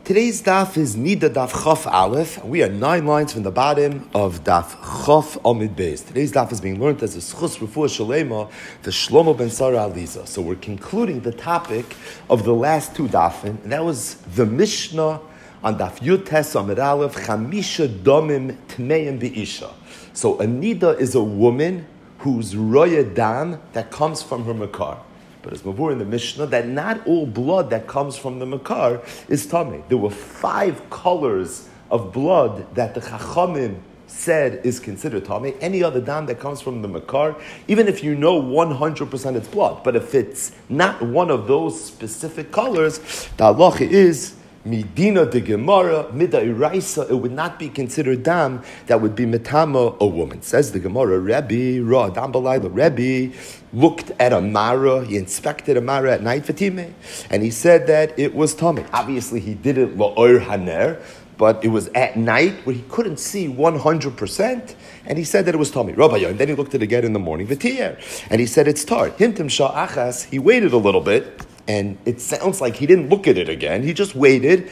Today's daf is Nida Daf Chof Aleph. We are 9 lines from the bottom of Daf Chof Amid Beis. Today's daf is being learned as a Schus Refuah Shalema to Shlomo ben Sarah Aliza. So we're concluding the topic of the last two dafim, and that was the Mishnah on Daf Yud Tes Amid Aleph, Chamisha Domim Tmeim Be'isha. So a Nida is a woman whose roya dam that comes from her makar. But as Mavur in the Mishnah, that not all blood that comes from the makar is tamei. There were 5 colors of blood that the Chachamim said is considered tamei. Any other dam that comes from the makar, even if you know 100% it's blood, but if it's not one of those specific colors, the halacha is Midina de Gemara, Mida Iraisa, it would not be considered dam that would be metama a woman. Says the Gemara, Rebbe, Ra, Dam Balayla, Rebbe looked at a Mara, he inspected a Mara at night for Timeh, and he said that it was Tameh. Obviously, he did it La'or Haner, but it was at night where he couldn't see 100%, and he said that it was Tameh. Rabbi, and then he looked at it again in the morning, V'tiyer, and he said it's tar. Hintim Shah Achas, he waited a little bit, and it sounds like he didn't look at it again. He just waited.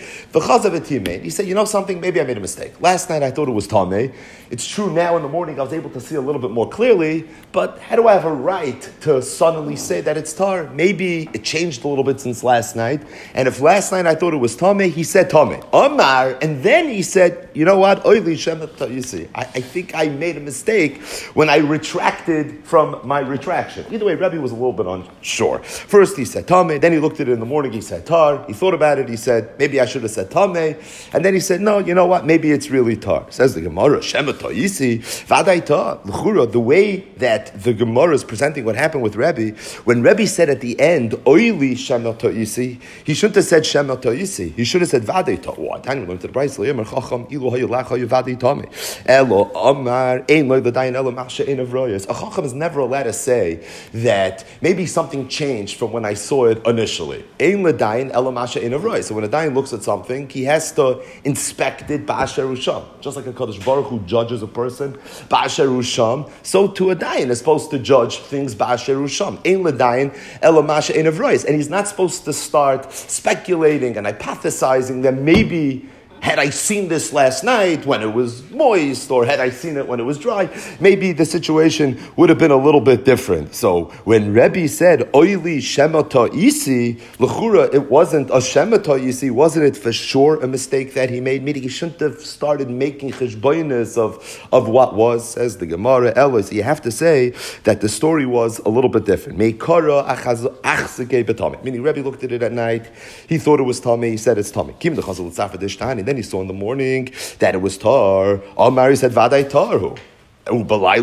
He said, you know something? Maybe I made a mistake. Last night I thought it was Tameh. It's true now in the morning I was able to see a little bit more clearly, but how do I have a right to suddenly say that it's tar? Maybe it changed a little bit since last night. And if last night I thought it was Tameh, he said Tameh. Amar, and then he said, you know what? You see, I think I made a mistake when I retracted from my retraction. Either way, Rebbe was a little bit unsure. First he said Tameh. Then he looked at it in the morning, he said tar. He thought about it, he said, maybe I should have said tameh. And then he said, no, you know what, maybe it's really tar. Says the Gemara, Shema ta'isi, vaday tar. L'chura, the way that the Gemara is presenting what happened with Rebbe, when Rebbe said at the end, oili shema ta'isi, he shouldn't have said shema ta'isi. He should have said vaday tar. What? I learned to the Bryce, Le'emer chacham, ilu hayulach hayu vaday tameh. Elo, amar, ein loy l'dayin elo machshe ein avroyas. A chacham is never allowed to say that maybe something changed from when I saw it initially. Ein l'dayin elo masha ein avroyas. So when a dayan looks at something, he has to inspect it ba'asher usham. Just like a Kadosh Baruch who judges a person ba'asher usham, so too a dayan is supposed to judge things ba'asher usham. Ein l'dayin elo masha ein avroyas. And he's not supposed to start speculating and hypothesizing that maybe had I seen this last night when it was moist, or had I seen it when it was dry, maybe the situation would have been a little bit different. So when Rebbe said, Oili Shema Ta'isi, L'chura, it wasn't a Shema Ta'isi, wasn't it for sure a mistake that he made? Meaning he shouldn't have started making cheshbonis of what was, says the Gemara, Elis. You have to say that the story was a little bit different. Meikara achzeke b'tameh. Meaning Rebbe looked at it at night, he thought it was tameh, he said it's tameh. Kim the chazal tzafah dishtani. Then he saw in the morning that it was tar. Mary said, Vaday tarhu. I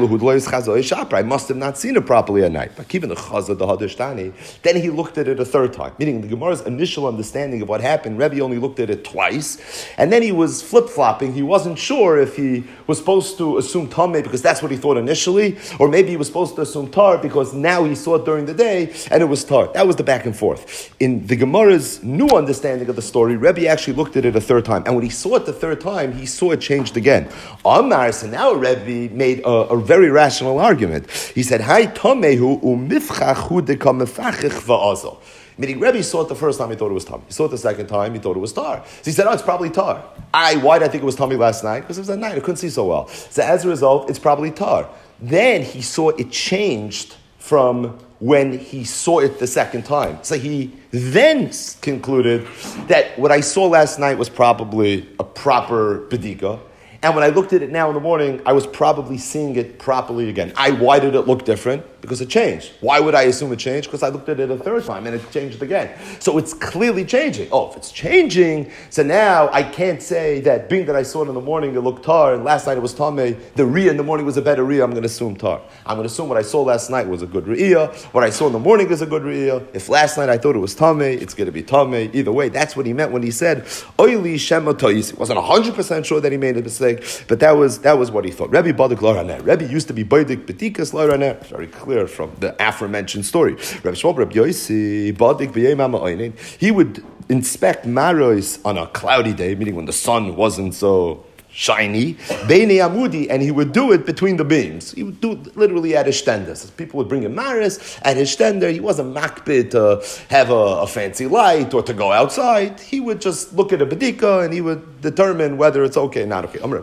must have not seen it properly at night. But given the chazah the hadishtani, then he looked at it a third time. Meaning the Gemara's initial understanding of what happened, Rebbe only looked at it twice, and then he was flip-flopping. He wasn't sure if he was supposed to assume tameh because that's what he thought initially, or maybe he was supposed to assume tar because now he saw it during the day and it was tar. That was the back and forth. In the Gemara's new understanding of the story, Rebbe actually looked at it a third time, and when he saw it the third time, he saw it changed again. Amar, so now Rebbe made a very rational argument. He said, "Hai tomehu umifchachu dekamefachich va'azal." Meaning, Rebbe saw it the first time, he thought it was tar. He saw it the second time, he thought it was tar. So he said, oh, it's probably tar. Why did I think it was tummy last night? Because it was at night, I couldn't see so well. So as a result, it's probably tar. Then he saw it changed from when he saw it the second time. So he then concluded that what I saw last night was probably a proper bedika. And when I looked at it now in the morning, I was probably seeing it properly again. Why did it look different? Because it changed. Why would I assume it changed? Because I looked at it a third time and it changed again. So it's clearly changing. Oh, if it's changing, so now I can't say that being that I saw it in the morning, it looked tar, and last night it was tameh, the riyah in the morning was a better riyah, I'm going to assume tar. I'm going to assume what I saw last night was a good riyah, what I saw in the morning is a good riyah. If last night I thought it was tameh, it's going to be tameh. Either way, that's what he meant when he said, Oili Shema Ta'isi. Wasn't 100% sure that he made a mistake, but that was what he thought. Rebbe Badik Lo Raner. Rebbe used to be Badik Betikas Lo Raner. Very clear from the aforementioned story. Rebbe Shmuel Rebbe Yosi Badik B'Yem Ha'Oinen. He would inspect maros on a cloudy day, meaning when the sun wasn't so shiny, Beinei Amudi, and he would do it between the beams. He would do it literally at his shtender. So people would bring him maris at his shtender. He wasn't makbid to have a fancy light or to go outside. He would just look at a bedika and he would determine whether it's okay or not okay. Rabbi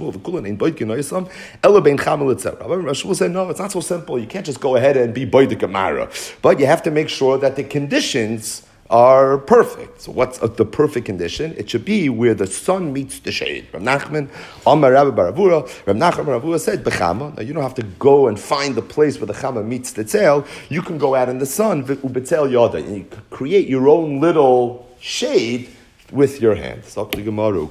Shmuel said, no, it's not so simple. You can't just go ahead and be boidik amara. But you have to make sure that the conditions are perfect. So what's the perfect condition? It should be where the sun meets the shade. Rav Nachman, Amar Rabbi Baravura, Rav Nachman Baravura said, Bechama. Now you don't have to go and find the place where the chama meets the tzel. You can go out in the sun, ubetzel yada, and you create your own little shade with your hand. So the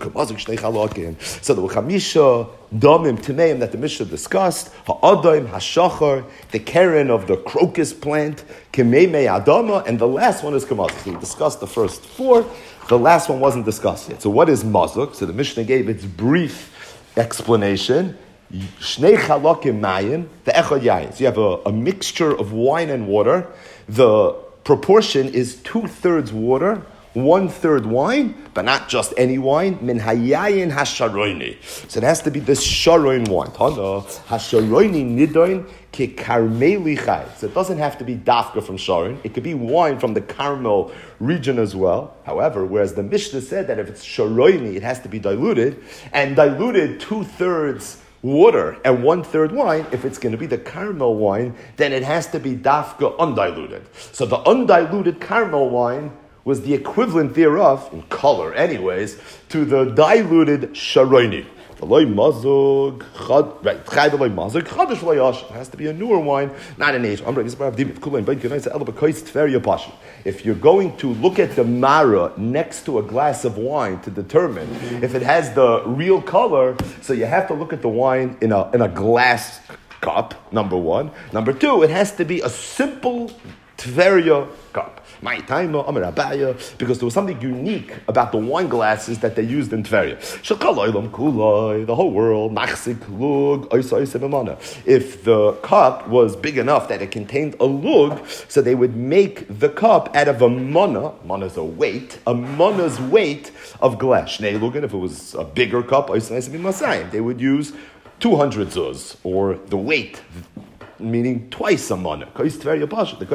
chamisha damim timeim that the Mishnah discussed, ha'adaim, ha'shachar, the keren of the crocus plant, kimeimei adama, and the last one is kamazik. So we discussed the first four. The last one wasn't discussed yet. So what is mazuk? So the Mishnah gave its brief explanation. Shnei chalakim mayim, the echad yayin. So you have a mixture of wine and water. The proportion is 2/3 water, 1/3 wine, but not just any wine. Min hayayin hasharoini. So it has to be this sharoin wine. Tana hasharoini nidoin ke karmeli chai. So it doesn't have to be dafka from sharon. It could be wine from the Carmel region as well. However, whereas the Mishnah said that if it's sharoini, it has to be diluted, and diluted 2/3 water and 1/3 wine. If it's going to be the Carmel wine, then it has to be dafka undiluted. So the undiluted Carmel wine was the equivalent thereof, in color anyways, to the diluted Sharoini. It has to be a newer wine, not an age. If you're going to look at the mara next to a glass of wine to determine if it has the real color, so you have to look at the wine in a glass cup, number one. Number two, it has to be a simple Tveria cup. Because there was something unique about the wine glasses that they used in Tveria. The whole world, if the cup was big enough that it contained a lug, so they would make the cup out of a mana is a weight, a mana's weight of glass. If it was a bigger cup, they would use 200 zuz, or the weight, meaning twice a mana. Even if it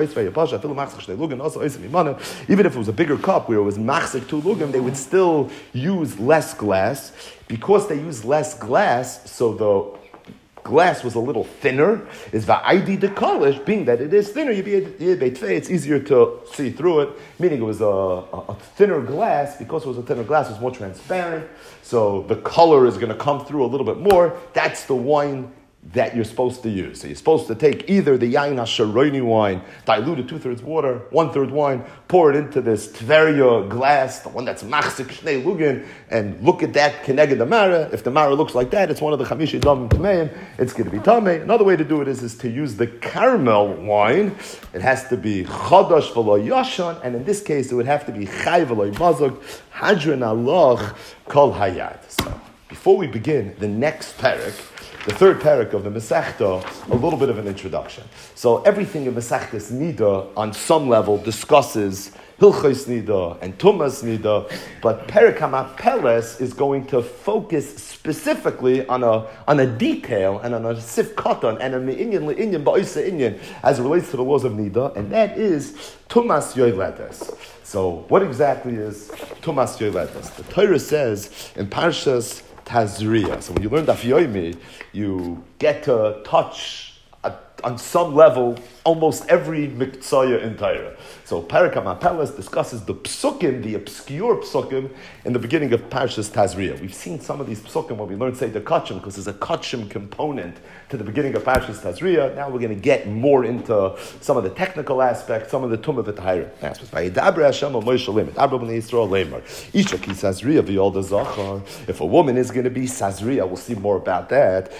was a bigger cup where it was machzik 2 lugim, they would still use less glass. Because they use less glass, so the glass was a little thinner, is va'idi de kolish, being that it is thinner, it's easier to see through it, meaning it was a thinner glass. Because it was a thinner glass, it was more transparent, so the color is going to come through a little bit more. That's the wine that you're supposed to use. So you're supposed to take either the yain hasharoini wine, diluted 2/3 water, 1/3 wine, pour it into this Tveria glass, the one that's machzik shnei lugin, and look at that keneged the mara. If the mara looks like that, it's one of the chamishi damim tameim, it's going to be tamei. Another way to do it is to use the Carmel wine. It has to be chadash v'lo yashan, and in this case, it would have to be chay v'lo mazuk, hadron aloch kol hayad. So, before we begin the next parak, the third parak of the Masechta, a little bit of an introduction. So everything in Masechtas Nida, on some level, discusses Hilchos Nida and Tumas Nida, but Parak HaMapeles is going to focus specifically on a detail and on a sif katan and a me'inyan le'inyan ba'isa inyan as it relates to the laws of Nida, and that is Tumas Yoyledes. So what exactly is Tumas Yoyledes? The Torah says in Parshas Tazria. So when you learn Daf Yomi, you get to touch on some level almost every miktsaya in Torah. So Parak HaMapeles discusses the psukim, the obscure psukim, in the beginning of Parshas Tazria. We've seen some of these psukim when we learned Seder Kachim, because there's a Kachim component to the beginning of Parshas Tazria. Now we're going to get more into some of the technical aspects, some of the Tumah V'Tahira aspects. Vayidabra Hashem al Moshe Lemar, Dabra b'nei Yisrael Lemar, Isha ki Tazria v'yolda zachar. If a woman is going to be Tazria, we'll see more about that.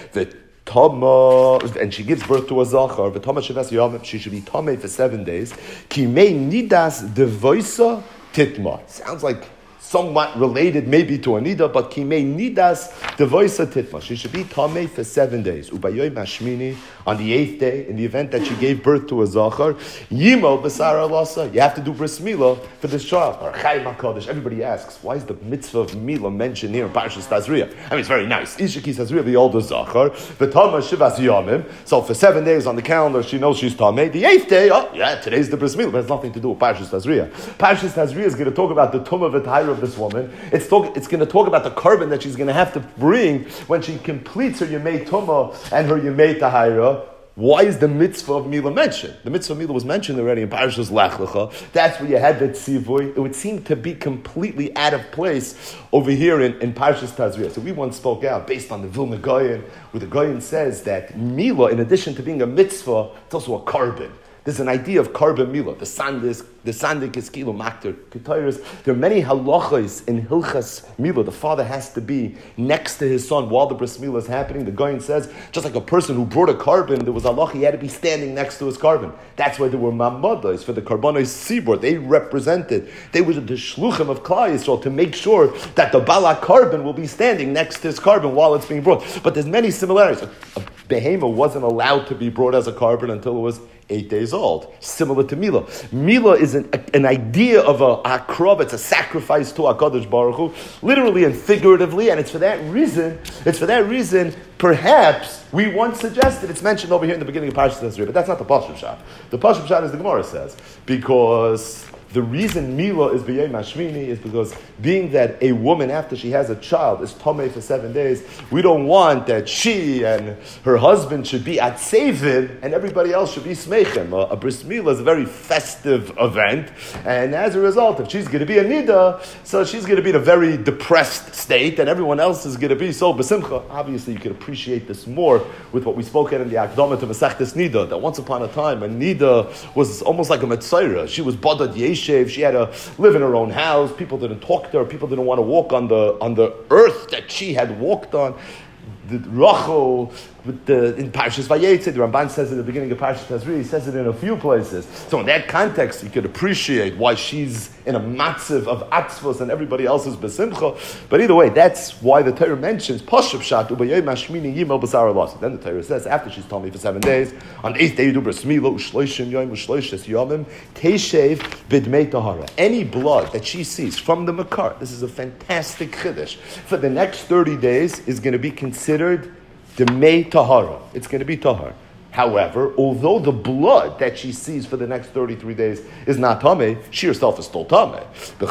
Tama, and she gives birth to a zachar. V'tama sheves yomim, she should be tamei for 7 days. Ki mei nidas devoisa titma. Sounds like somewhat related maybe to a nida, but ki mei nidas Devoisa titma. She should be tamei for 7 days. Ubayoy mashmini, on the 8th day, in the event that she gave birth to a zachar, yimo b'sara lasa. You have to do bris milah for this child. Or chayim hakadosh. Everybody asks, why is the mitzvah of milah mentioned here in Parshas Tazria? I mean, it's very nice. Ishaki Tazria, the older zachar, v'tama shivas yamim. So for 7 days on the calendar, she knows she's tamei. The 8th day, today's the bris milah, but it has nothing to do with Parshas Tazria. Parshas Tazria is going to talk about the tumah v'tayra of this woman. It's going to talk about the carbon that she's going to have to bring when she completes her Yemei Tumah and her Yemei Tahira. Why is the mitzvah of Milah mentioned? The mitzvah of Milah was mentioned already in Parashas Lech Lecha. That's where you had the tzivui. It would seem to be completely out of place over here in Parashas Tazria. So we once spoke out based on the Vilna Gaon, where the Gaon says that Milah, in addition to being a mitzvah, it's also a carbon. There's an idea of carbon milah. The sandik is kilo makter ketayros. There are many halachos in hilchas milah. The father has to be next to his son while the bris milah is happening. The Gaon says, just like a person who brought a carbon, there was halacha, he had to be standing next to his carbon. That's why there were mamados for the karbanos sibor. They represented. They were the shluchim of Klal Yisrael to make sure that the bala carbon will be standing next to his carbon while it's being brought. But there's many similarities. A behema wasn't allowed to be brought as a carbon until it was 8 days old, similar to Milah. Milah is an idea of a akrov, it's a sacrifice to HaKadosh Baruch Hu, literally and figuratively, and it's for that reason, perhaps, we once suggested, it's mentioned over here in the beginning of Parashat Tazria, but that's not the Pashup Shah. The Pashup Shah, as the Gemara says, because the reason Milah is b'yom hashmini is because being that a woman, after she has a child, is tamei for 7 days, we don't want that she and her husband should be at sevin and everybody else should be smeichim. A bris milah is a very festive event, and as a result, if she's going to be a nida, so she's going to be in a very depressed state, and everyone else is going to be so besimcha. Obviously, you can appreciate this more with what we spoke at in the Akdama to Masechtas Nida, that once upon a time, a nida was almost like a metzora. She was badad yesh. She had to live in her own house. People didn't talk to her. People didn't want to walk on the earth that she had walked on. The Rachel, in Parshas Vayetze, the Ramban says at the beginning of Parshas Tazri, he says it in a few places. So in that context, you could appreciate why she's in a matziv of atzvos and everybody else is besimcha. But either way, that's why the Torah mentions Pashup Shat u'bayom hashmini yimel b'sar alas. Then the Torah says after she's told me for 7 days, on the 8th day you do bris milah u'shloishim yom u'shloishes yomim teishev b'dmei tahara. Any blood that she sees from the makar, this is a fantastic chiddush, for the next 30 days is going to be considered Demei Tahara. It's going to be Tahar. However, although the blood that she sees for the next 33 days is not Tameh, she herself is still Tameh.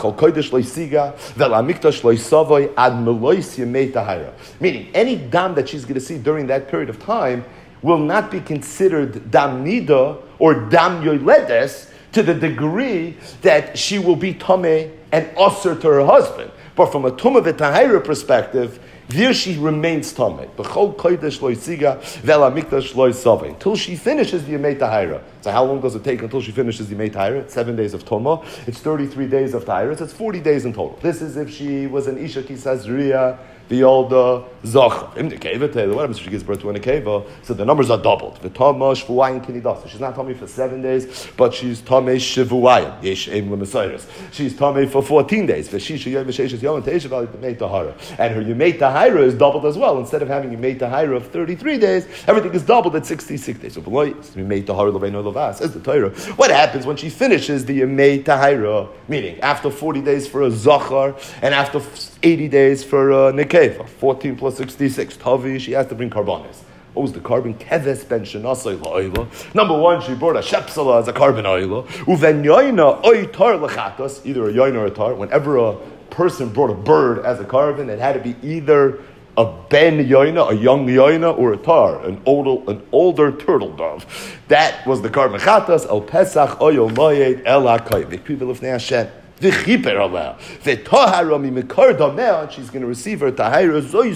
Meaning, any dam that she's going to see during that period of time will not be considered dam nida or dam yoledes to the degree that she will be Tameh and usher to her husband. But from a Tumah v'Tahira perspective, there she remains tamei. B'chol kodesh lo yisiga ve'la mikdash lo yisavei. Until she finishes the Yemei Tahira. So how long does it take until she finishes the Yemei Tahira? It's 7 days of Tumah. It's 33 days of Tahira. So it's 40 days in total. This is if she was an Isha Kisazriya, the old Zocha. What happens if she gives birth to an Akeva? So the numbers are doubled. V'tamah shvuayim kinidasa. She's not tamei for 7 days, but she's tamei shvuayim. Yesh em l'mesayres. She's tamei for 14 days. V'shisha yom v'sheishes yom teisha v'al Yemei Tahara. And her Yemei Tahira is doubled as well. Instead of having Yemei Tahira of 33 days, everything is doubled at 66 days. So Yemei Tahara l'veino l'vas. Says the Torah. What happens when she finishes the Yemei Tahira? Meaning, after 40 days for a Zachar, and after 80 days for a Nekeva. 14 plus 66. Tavi, she has to bring karbanis. What was the carbon? Keves ben shenasai la'oila. Number one, she brought a shepsala as a carbon oila. Uven yoina oitar lechatos, either a yoina or a tar. Whenever a person brought a bird as a carbon, it had to be either a ben yoina, a young yoina, or a tar, an older turtle dove. That was the carbon chatos. El pesach oyel moyed el hakayim. The people of Hashem. And she's going to receive her tahira.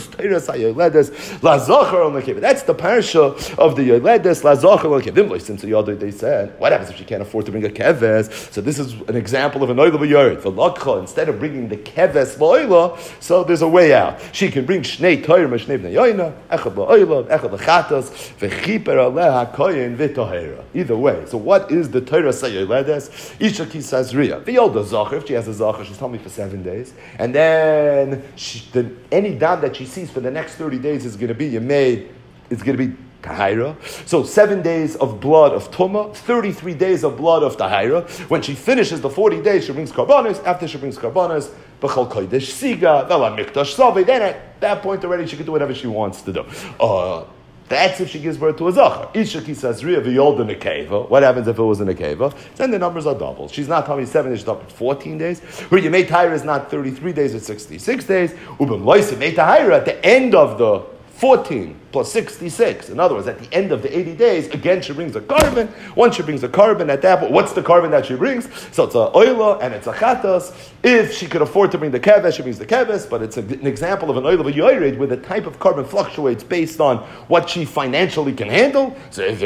That's the parsha of the yoledes lazachar. They said, what happens if she can't afford to bring a keves? So this is an example of an oil of a yard. Instead of bringing the keves lo'ila, so there's a way out. She can bring shnei tahir mashnei bnei yoina, echad lo'ila, echad lechatos, v'chiper aleha koyin v'tahira. Either way. So what is the tahira sayoledes? Isha kisazriya. The older zachar. Zachar. If she has a Zachar, she's telling me for 7 days. And then any dam that she sees for the next 30 days is going to be Tahira. So 7 days of blood of Tumah, 33 days of blood of Tahira. When she finishes the 40 days, she brings Karbanos. After she brings Karbanos, B'chal Kodesh Siga, Vela Mikdash Savi. Then at that point already, she can do whatever she wants to do. That's if she gives birth to a Zachar. Isha Kisazriya V'yolda Nekeva. What happens if it was in a Nekeva? Then the numbers are doubled. She's not telling me 7 days, she's talking 14 days. Where you made Tahira is not 33 days, it's 66 days. Ubim Loisa made Tahira at the end of the 14 plus 66. In other words, at the end of the 80 days, again, she brings a carbon. Once she brings a carbon at that point, what's the carbon that she brings? So it's a oila and it's a chatas. If she could afford to bring the keves, she brings the keves, but it's an example of an oila v'yoyred where the type of carbon fluctuates based on what she financially can handle. So if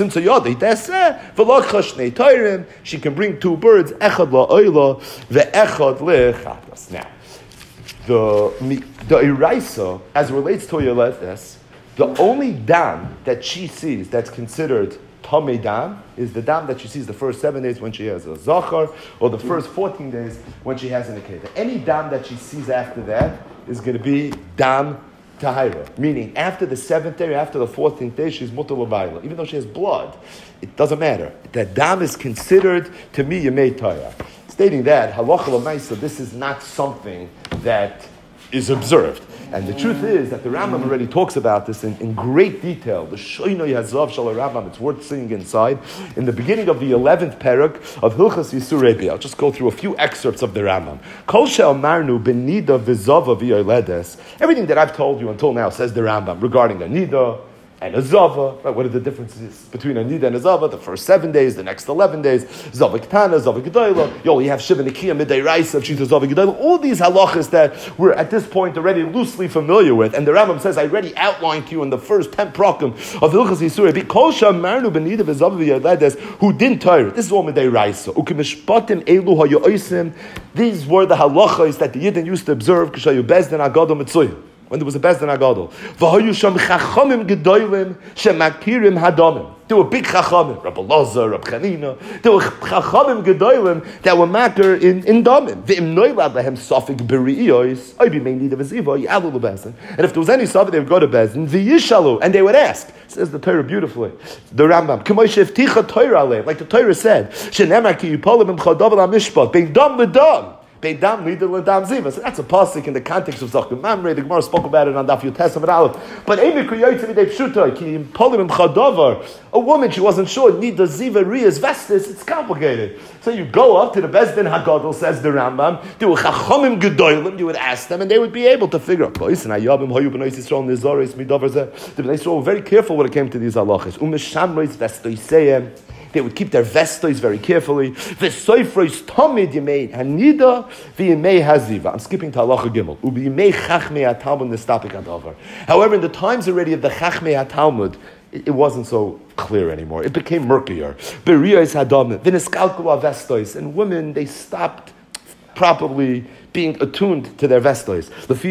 she can bring 2 birds, echad la oila, ve'echad lechatas. Now, the Iraisa, as it relates to Yoledes, the only dam that she sees that's considered Tamei dam is the dam that she sees the first 7 days when she has a Zachar, or the first 14 days when she has an Akeda. Any dam that she sees after that is going to be dam Tahira, meaning after the 7th day, after the 14th day, she's mutar l'bayla. Even though she has blood, it doesn't matter. That dam is considered to me Yemei Taya. Stating that, halacha l'maisa, this is not something that is observed. And the truth is that the Rambam already talks about this in great detail. The Shoinoi Hazav Shal Rambam, it's worth seeing inside. In the beginning of the 11th parak of Hilchas Yisur Rebbe, I'll just go through a few excerpts of the Rambam. Kol she'al marnu benida v'zava v'yoledes. Everything that I've told you until now, says the Rambam, regarding a nida and a zava. Right? What are the differences between a nida and a zava? The first 7 days, the next 11 days. Zava ketana, zava gedola. You only have shiva nekiya midday raisa, she's a zava gedola. All these halachas that we're at this point already loosely familiar with. And the Rambam says, I already outlined to you in the first 10 prakim of the Hilchas Yisur, because marnu benida v'zava v'yoledes, who didn't tire. This is all midday raisa. Ukimishpatim elu hayoisim. These were the halachas that the Yidden used to observe. Kishayu bezdin agadol mitzuyah. When there was a Bezdin Agadol. V'hayu sham chachamim gedolim shemakirim hadamim. There were big chachamim, Rabbi Lazar, Rabbi Chanina. There were chachamim gedolim that were makir in damim. V'im noilad lehem safik b'ri'iyos, I be mainly the v'ziva, yalu l'bezdin. And if there was any safik, they would go to Bezdin, v'yishalu, and they would ask. Says the Torah beautifully. The Rambam, k'may shefticha Torah aleim, like the Torah said, shenemar ki yipolim imchadav al-mishpat, bein dam l'dam. Beidam leader l'dam ziva. So that's a pasuk in the context of Zachar Mamre. The Gemara spoke about it on Daf Yud Testament Aleph. But a woman, she wasn't sure, need the ziva riyas vestis. It's complicated. So you go up to the Bezdin Hagadol, says the Rambam. Do a chachamim gedolim. You would ask them, and they would be able to figure out. The Bnei Yisrael were very careful when it came to these halachas. They would keep their vestos very carefully. V'soifrois tamid yemei hanida v'yemei haziva. I'm skipping to halacha gimel. U'b'yemei chachmei haTalmud nestapik adavar. However, in the times already of the chachmei haTalmud, it wasn't so clear anymore. It became murkier. B'riyos hadamim v'neskalku avestos, and women, they stopped properly being attuned to their vestos.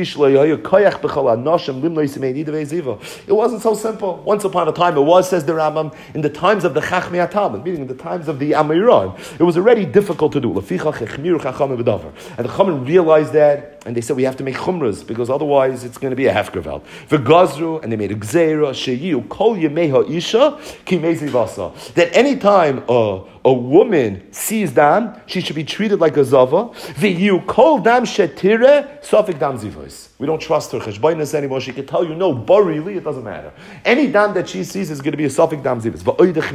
It wasn't so simple. Once upon a time, it was, says the Rambam, in the times of the Chachmei HaTalmud, meaning in the times of the Amiran, it was already difficult to do. And the Chachamim realized that, and they said, we have to make chumras, because otherwise it's going to be a hefkerveld. V'gazru, and they made a gzeira, sheyu kol yemei ha'isha ki mezi vasa. That any time a woman sees dam, she should be treated like a zava. V'yu kol dam shetire, sofik dam zivos. We don't trust her cheshbainas anymore. She can tell you, no, barili, it doesn't matter. Any dam that she sees is going to be a sofik dam zivos.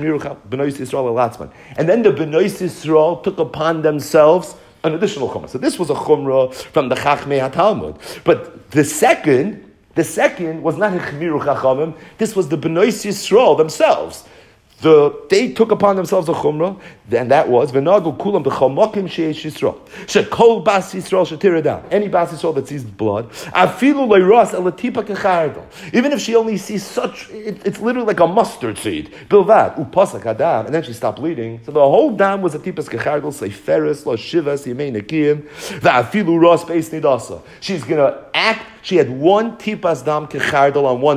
And then the Bnei Yisrael took upon themselves an additional chumrah. So this was a chumrah from the Chachmei HaTalmud. But the second was not a chmiru chachamim. This was the Bnei Yisrael themselves. They took upon themselves a chumrah, and that was v'nagu kulam b'chamakim sheish Yisrael. Shekol bas Yisrael shetirah. Any bas Yisrael that sees blood, afilu leiras elatipa kechardel. Even if she only sees such, it's literally like a mustard seed. Bilvad upasak adam, and then she stopped bleeding. So the whole dam was a tipas kechardel. Seiferes lo shivas yemei nekiyim va'afilu ras beis nidasa. She's gonna act. She had one tipas dam kechardel on one day.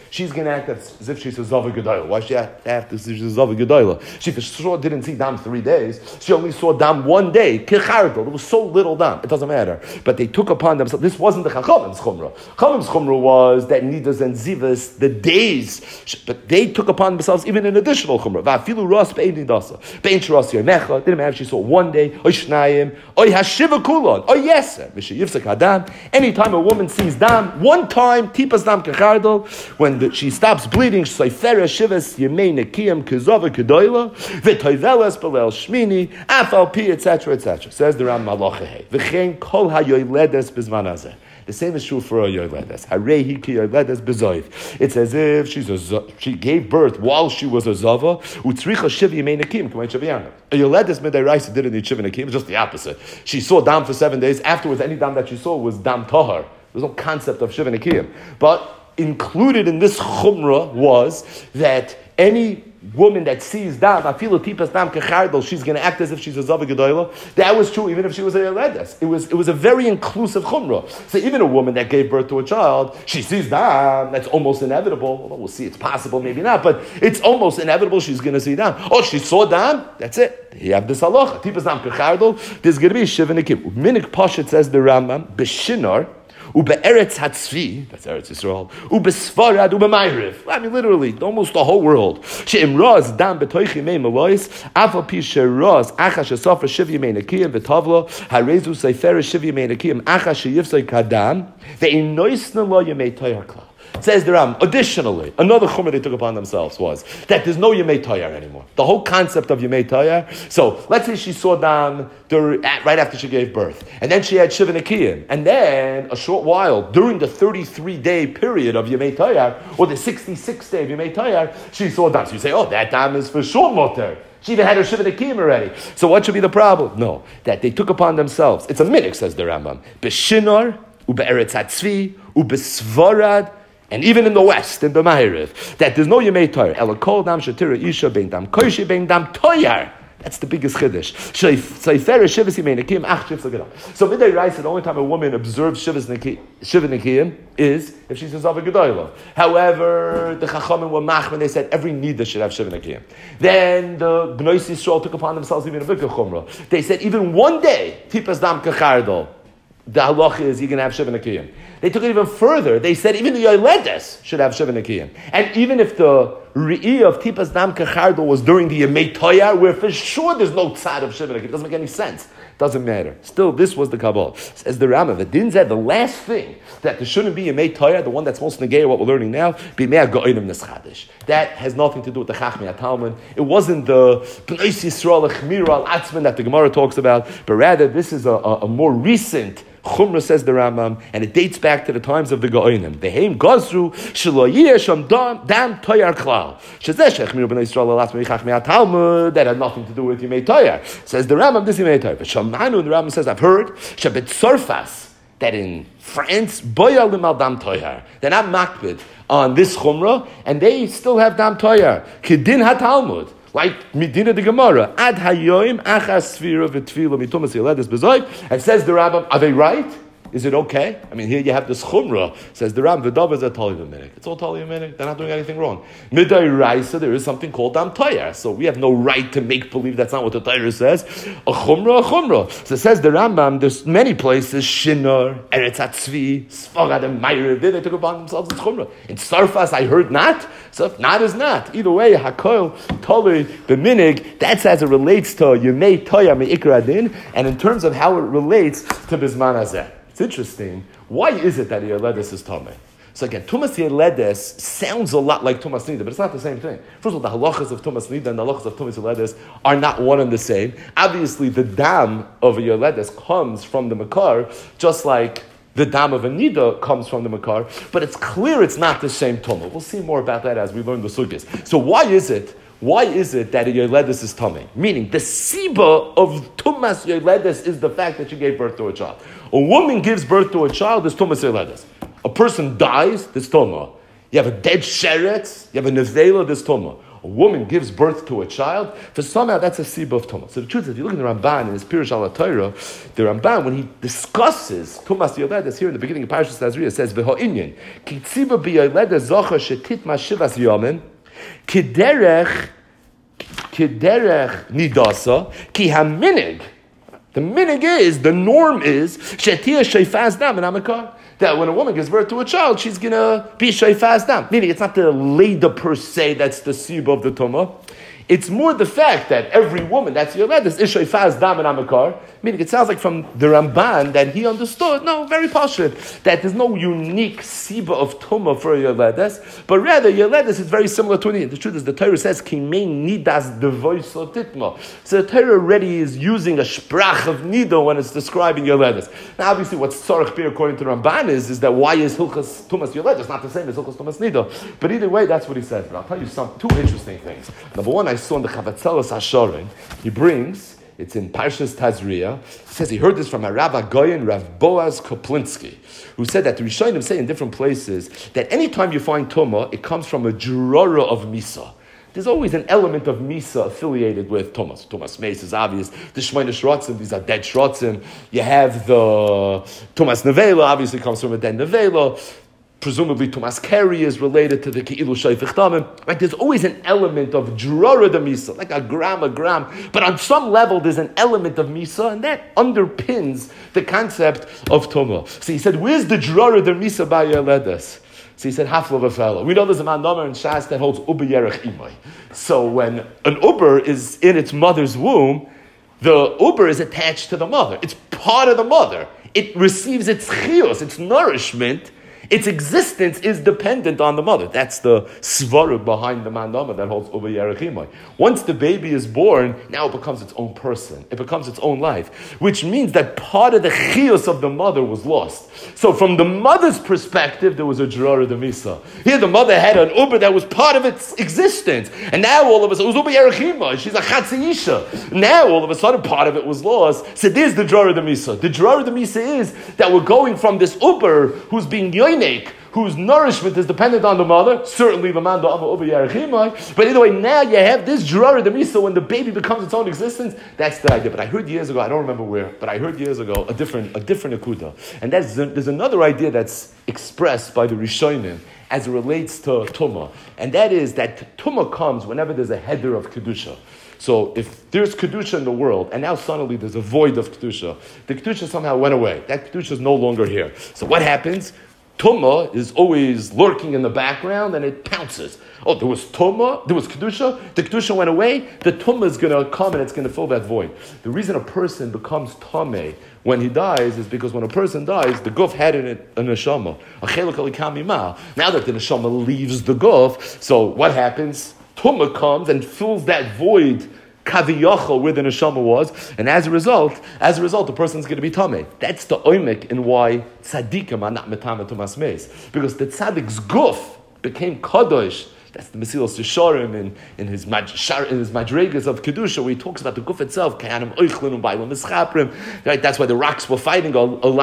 she's going to act as if she's a Zava Gedoyla. Why she have to act as if she's a Zava Gedoyla? She for sure didn't see dam 3 days. She only saw dam 1 day. Kichardel. There was so little dam. It doesn't matter. But they took upon themselves. This wasn't the Chachamim's Chumrah. Chachamim's Chumrah was that Nidas and Zivas, the days, but they took upon themselves even an additional Chumrah. Va'afilu ras be'ein nidasa. Be'ein shiras yomecha. Didn't matter if she saw 1 day, oy shnayim, oy hashiva kulon, oy yeser. Misha yifsak hadam. Anytime a woman sees dam, 1 time, tipas dam kechardel, when she stops bleeding, soifera shivas yemei nekiyam kizova kedoyla, v'toivelas belel shmini, afal pi, etc., etc. Says the Ram Malacheh. V'chein kol hayoyledes bizman hazeh. The same is true for a yoyledes. Harehi ki yoyledes bezoiv. It's as if she gave birth while she was a zava. Utzricha shiv yemei nekim k'may shaviyana. A yoyledes midiraisa didn't need shiv nekim. Just the opposite. She saw dam for 7 days. Afterwards, any dam that she saw was dam tahar. There's no concept of shiv nekim. But included in this chumrah was that any woman that sees dam, afilu tipas dam kechardel, she's going to act as if she's a zava gedoyla. That was true even if she was a yoledes. It was a very inclusive chumrah. So even a woman that gave birth to a child, she sees dam, that's almost inevitable. Although we'll see, it's possible, maybe not, but it's almost inevitable she's going to see dam. Oh, she saw dam, that's it. You have this halacha. Tipas dam kechardel, there's going to be shiv and a kim. Minik Pashat says the Rambam, beshinar, Ube'eretz hatzvi, that's Eretz Yisrael. Ubesfarad ubemayriv. I mean, literally, almost the whole world. She'im raz dam betoich yimei melois, afal pi she'raz achash she'sofer shiv yimei nekiyim v'tavlo, harezu sefer shiv yimei nekiyim achash she'yifsoi kadam, ve'inoisna lo yimei toyar klal. Says the Ram, additionally, another chumrah they took upon themselves was that there's no Yemei Tayar anymore. The whole concept of Yemei Tayar. So, let's say she saw dam right after she gave birth. And then she had Shiva Nekiyim. And then, a short while, during the 33-day period of Yemei Tayar, or the 66th day of Yemei Tayar, she saw dam. So you say, oh, that dam is for sure moter. She even had her Shiva Nekiyim already. So what should be the problem? No, that they took upon themselves. It's a minik, says the Rambam. Beshinar, ube'eretz hatzvi, ubesvarad, and even in the West, in the Ma'ariv, that there's no Yemei Toyar. Elakol dam shatira isha bein dam koishi bein dam toyar. That's the biggest chiddush. So midday writes that the only time a woman observes Shiva Nekiyim is if she's a Zava Gedoyla. However, the Chachamim were machman, they said every nida should have Shiva Nekiyim. Then the Bnei Yisrael took upon themselves even a bigger chumrah. They said even 1 day, tipas dam kachardol, the halacha is you're going to have Shiva Nekiyim. They took it even further. They said even the Yoledes should have Shiva Nekiyim. And even if the Re'i of Tipas Dam Kechardel was during the Yemei Toyar, where for sure there's no tzad of Shiva Nekiyim, it doesn't make any sense. Doesn't matter. Still, this was the Kabbalah. Says the Rambam, the Din said the last thing that there shouldn't be Yemei Toyar, the one that's most negay, what we're learning now, B'mei Go'inim Neschadish. That has nothing to do with the Chachmei HaTalmud. It wasn't the B'nai Yisrael, the Chmira al-Atzman that the Gemara talks about, but rather this is a more recent Chumrah, says the Rambam, and it dates back to the times of the Go'inim. Veheim gazru shelo yesham dam toyar klal. Shezeh shechmiru b'nei Yisrael alas meichachmei haTalmud, that had nothing to do with Yemei Toyar. Says the Rambam, this Yemei Toyar. But Shamanu, the Rambam says, I've heard shabet Tzorfas, that in France, boya limal dam toyar. They're not makbid on this Chumrah, and they still have dam toyar. Kedin haTalmud. Like Medina the Gemara, Ad Hayoim Achas Sfira V'Tfila Mitumas Yoledes Bezoiv, and says the Rambam, are they right? Is it okay? I mean, here you have this chumrah. Says the Ram, v'dav is a tali v'minik. It's all tali v'minik. They're not doing anything wrong. Midai Raisa, there is something called dam toyar. So we have no right to make believe that's not what the Torah says. A chumrah. So it says the Rambam, there's many places, Shinar, Eretz HaTzvi, Sfarad, and Ma'ariv, they took upon themselves as chumrah. In Sarfas, I heard not. So if not is not. Either way, Hakoil, Tali, B'minig, that's as it relates to Yemei Toyar Me'ikra Adin, and in terms of how it relates to Bizman Hazeh. It's interesting. Why is it that Yoledes is Tameh? So again, Tumas Yoledes sounds a lot like Tumas Nida, but it's not the same thing. First of all, the halachas of Tumas Nida and the halachas of Tumas Yoledes are not one and the same. Obviously, the dam of a Yoledes comes from the Makar, just like the dam of a Nida comes from the Makar, but it's clear it's not the same Tumah. We'll see more about that as we learn the Sugyas. So why is it that a Yoledes is Tameh? Meaning, the Siba of Tumas Yoledes is the fact that she gave birth to a child. A woman gives birth to a child, there's Tumas Yoledes. A person dies, there's Tumah. You have a dead Sheretz, you have a Nevela, there's Tumah. a woman gives birth to a child, for somehow that's a siba of tumah. So the truth is, if you look in the Ramban in his Pirush al Torah, the Ramban, when he discusses tumas yoledes here in the beginning of Parashas Tazria, says v'ha'inyan ki tziba b'yoledes zocha shetitma shivas yamin kiderech nidasa ki haminig. The minig is, the norm is, shetia sheifaz dam and amakar. That when a woman gives birth to a child, she's going to be sheifaz dam. Meaning, it's not the leda per se that's the siba of the tumah. It's more the fact that every woman that's yoledes is sheifaz dam and amakar. Meaning, it sounds like from the Ramban that he understood, no, very pashut, that there's no unique siba of tumah for yoledes, but rather yoledes is very similar to nid. The truth is, the Torah says, kimein nidas devoiso titma. So the Torah already is using a sprach of nido when it's describing yoledes. Now, obviously, what tzarech bir according to Ramban is that why is hilchas tumas yoledes not the same as hilchas tumas nido? But either way, that's what he says. But I'll tell you two interesting things. Number one, I saw in the Chavatzelos Hasharin, he brings, it's in Parshas Tazria. He says he heard this from a Rabbi Goyen, Rav Boaz Koplinsky, who said that the Rishonim say in different places that anytime you find Tumah, it comes from a jurora of Misa. There's always an element of Misa affiliated with Tumas. Tumas Meis is obvious. The Shmeina Shrotzim, these are dead Shrotzim. You have the Tumas Nevela, obviously comes from a dead Nevela. Presumably, Tumas Keri is related to the Ke'ilu Shayfich Damim. Right? There's always an element of Drora de Misa, like a gram. But on some level, there's an element of Misa, and that underpins the concept of Tumah. So he said, where's the Drora de Misa by Yoledes? So he said, Hafla v'fela. We know there's a mandomer in Shas that holds Uber Yerech Imai. So when an Uber is in its mother's womb, the Uber is attached to the mother. It's part of the mother. It receives its chiyos, its nourishment. Its existence is dependent on the mother. That's the svara behind the mandama that holds over Yerechimai. Once the baby is born, now it becomes its own person. It becomes its own life, which means that part of the chiyus of the mother was lost. So from the mother's perspective, there was a Gerara de Misa. Here the mother had an Uber that was part of its existence. And now all of a sudden, it was Uber Yerechimai. She's a Chatziisha. Now all of a sudden, part of it was lost. So there's the Gerara de Misa. The Gerara de Misa is that we're going from this Uber who's being whose nourishment is dependent on the mother, certainly the man over Yerechimai. But either way, now you have this Gerara de Misa when the baby becomes its own existence. That's the idea. But I heard years ago, I don't remember where, but I heard years ago a different akuda. And there's another idea that's expressed by the Rishonim as it relates to Tumah. And that is that Tumah comes whenever there's a header of Kedusha. So if there's Kedusha in the world, and now suddenly there's a void of Kedusha, the Kedusha somehow went away. That Kedusha is no longer here. So what happens? Tumah is always lurking in the background, and it pounces. Oh, there was Tumah, there was Kedusha, the Kedusha went away, the Tumah is going to come and it's going to fill that void. The reason a person becomes Tameh when he dies is because when a person dies, the guf had in it a neshama. Now that the neshama leaves the guf, so what happens? Tumah comes and fills that void kaviyachol where the neshama was, and as a result, the person's going to be tameh. That's the oimik in why tzaddikim are not metame tumas meis, because the tzaddik's guf became kadosh. That's the Mesilas Yesharim in his Madregas of Kedusha, where he talks about the guf itself. Right? That's why the rocks were fighting because the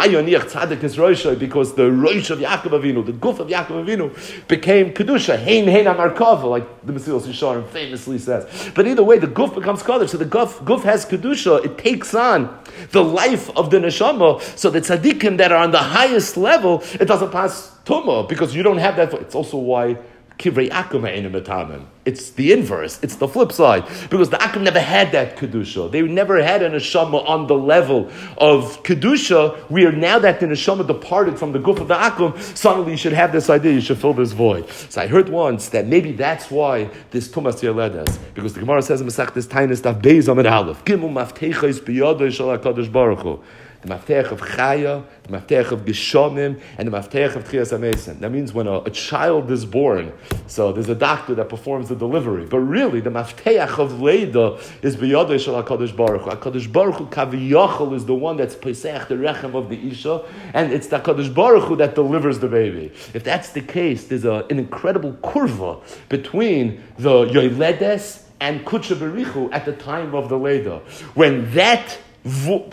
Rosh of Yaakov Avinu, the guf of Yaakov Avinu, became Kedusha. Hein Amarkava, like the Mesilas Yesharim famously says. But either way, the guf becomes Kadosh. So the guf has Kedusha. It takes on the life of the neshama. So the tzaddikim that are on the highest level, it doesn't pass tumah because you don't have that. It's also why Kivrei Akum ain't metamim. It's the inverse. It's the flip side. Because the Akum never had that Kedusha. They never had a neshama on the level of Kedusha, where now that the neshama departed from the guf of the Akum, suddenly you should have this idea, you should fill this void. So I heard once that maybe that's why this Tumas Yoledes, because the Gemara says in Masechtas Taanis Daf Beis Amud Aleph, Gimel Maftechos B'Yadoi Shel HaKadosh Baruch Hu. The Maftech of Chaya, the Maftech of Geshonim, and the Maftech of Tchias HaMesim. That means when a child is born, so there's a doctor that performs the delivery. But really, the Maftech of Leida is B'Yadoi Shel HaKadosh Baruch Hu. HaKadosh Baruch Hu Kaviyachol is the one that's Pesach, the Rechem of the Isha, and it's the HaKadosh Baruch Hu that delivers the baby. If that's the case, there's an incredible kurva between the Yoledes and Kutsha Berichu at the time of the Leida. When that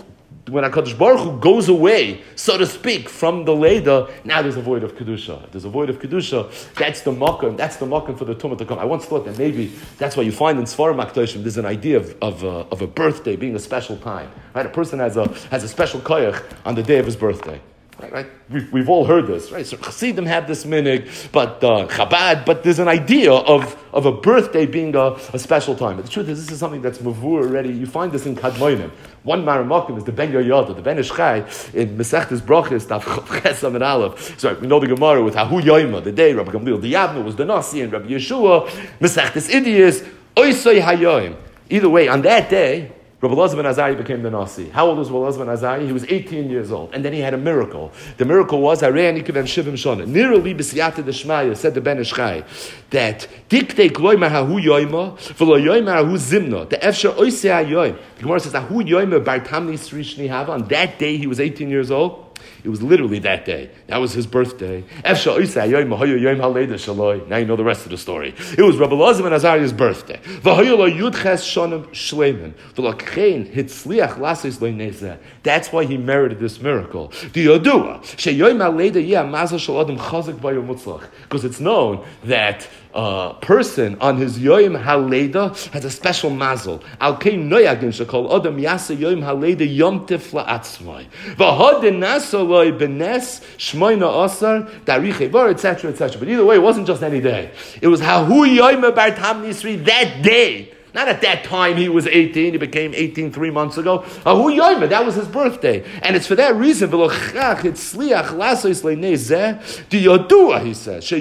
when HaKadosh Baruch Hu goes away, so to speak, from the Leda, now there's a void of Kedusha. There's a void of Kedusha. That's the makom for the Tumah to come. I once thought that maybe that's why you find in Sfarim HaKadoshim there's an idea of a birthday being a special time. Right? A person has a special koyach on the day of his birthday. Right? We've all heard this, right? So Chassidim have this minig, but Chabad, but there's an idea of a birthday being a special time. But the truth is, this is something that's mavur already. You find this in Kadmoinim. One Maramakim is the Ben Yoyada, the Ben Ish Chai, in Masechtes Brachos, Daf Chesam and Aleph. So we know the Gemara with Hahu Yoima, the day Rabbi Gamliel the Yavna was the Nasi, and Rabbi Yeshua, Masechtes Idiyas, Oisoi Hayoim. Either way, on that day, Rabbi Elazar ben Azari became the Nasi. How old was Rabbi Elazar ben Azari? He was 18 years old. And then he had a miracle. The miracle was, Harei Ani Kiven Shivim Shana. Nira li b'siyata d'shmaya, said the Ben Ish Chai, that Diktek loymar hahu yoima, v'lo yoymar hahu zimna, the efsha oisei hayoim. The Gemara says, Hahu yoima bar tamni sri shni hava. On that day, he was 18 years old. It was literally that day. That was his birthday. Now you know the rest of the story. It was Rabbi Elazar ben Azariah's birthday. That's why he merited this miracle. Because it's known that a person on his Yoim Haleda has a special mazel. Al kein noyagin shekol adam yasa Yoim Haleda Yom Tif la'atzmai. V'hodin nasoloi benes shmoina asar darich evar, etc., etc. But either way, it wasn't just any day. It was Hahu Yoim Bar Tam Nisri that day. Not at that time he was 18, he became 18 3 months ago. Ahu Yoima, that was his birthday. And it's for that reason, he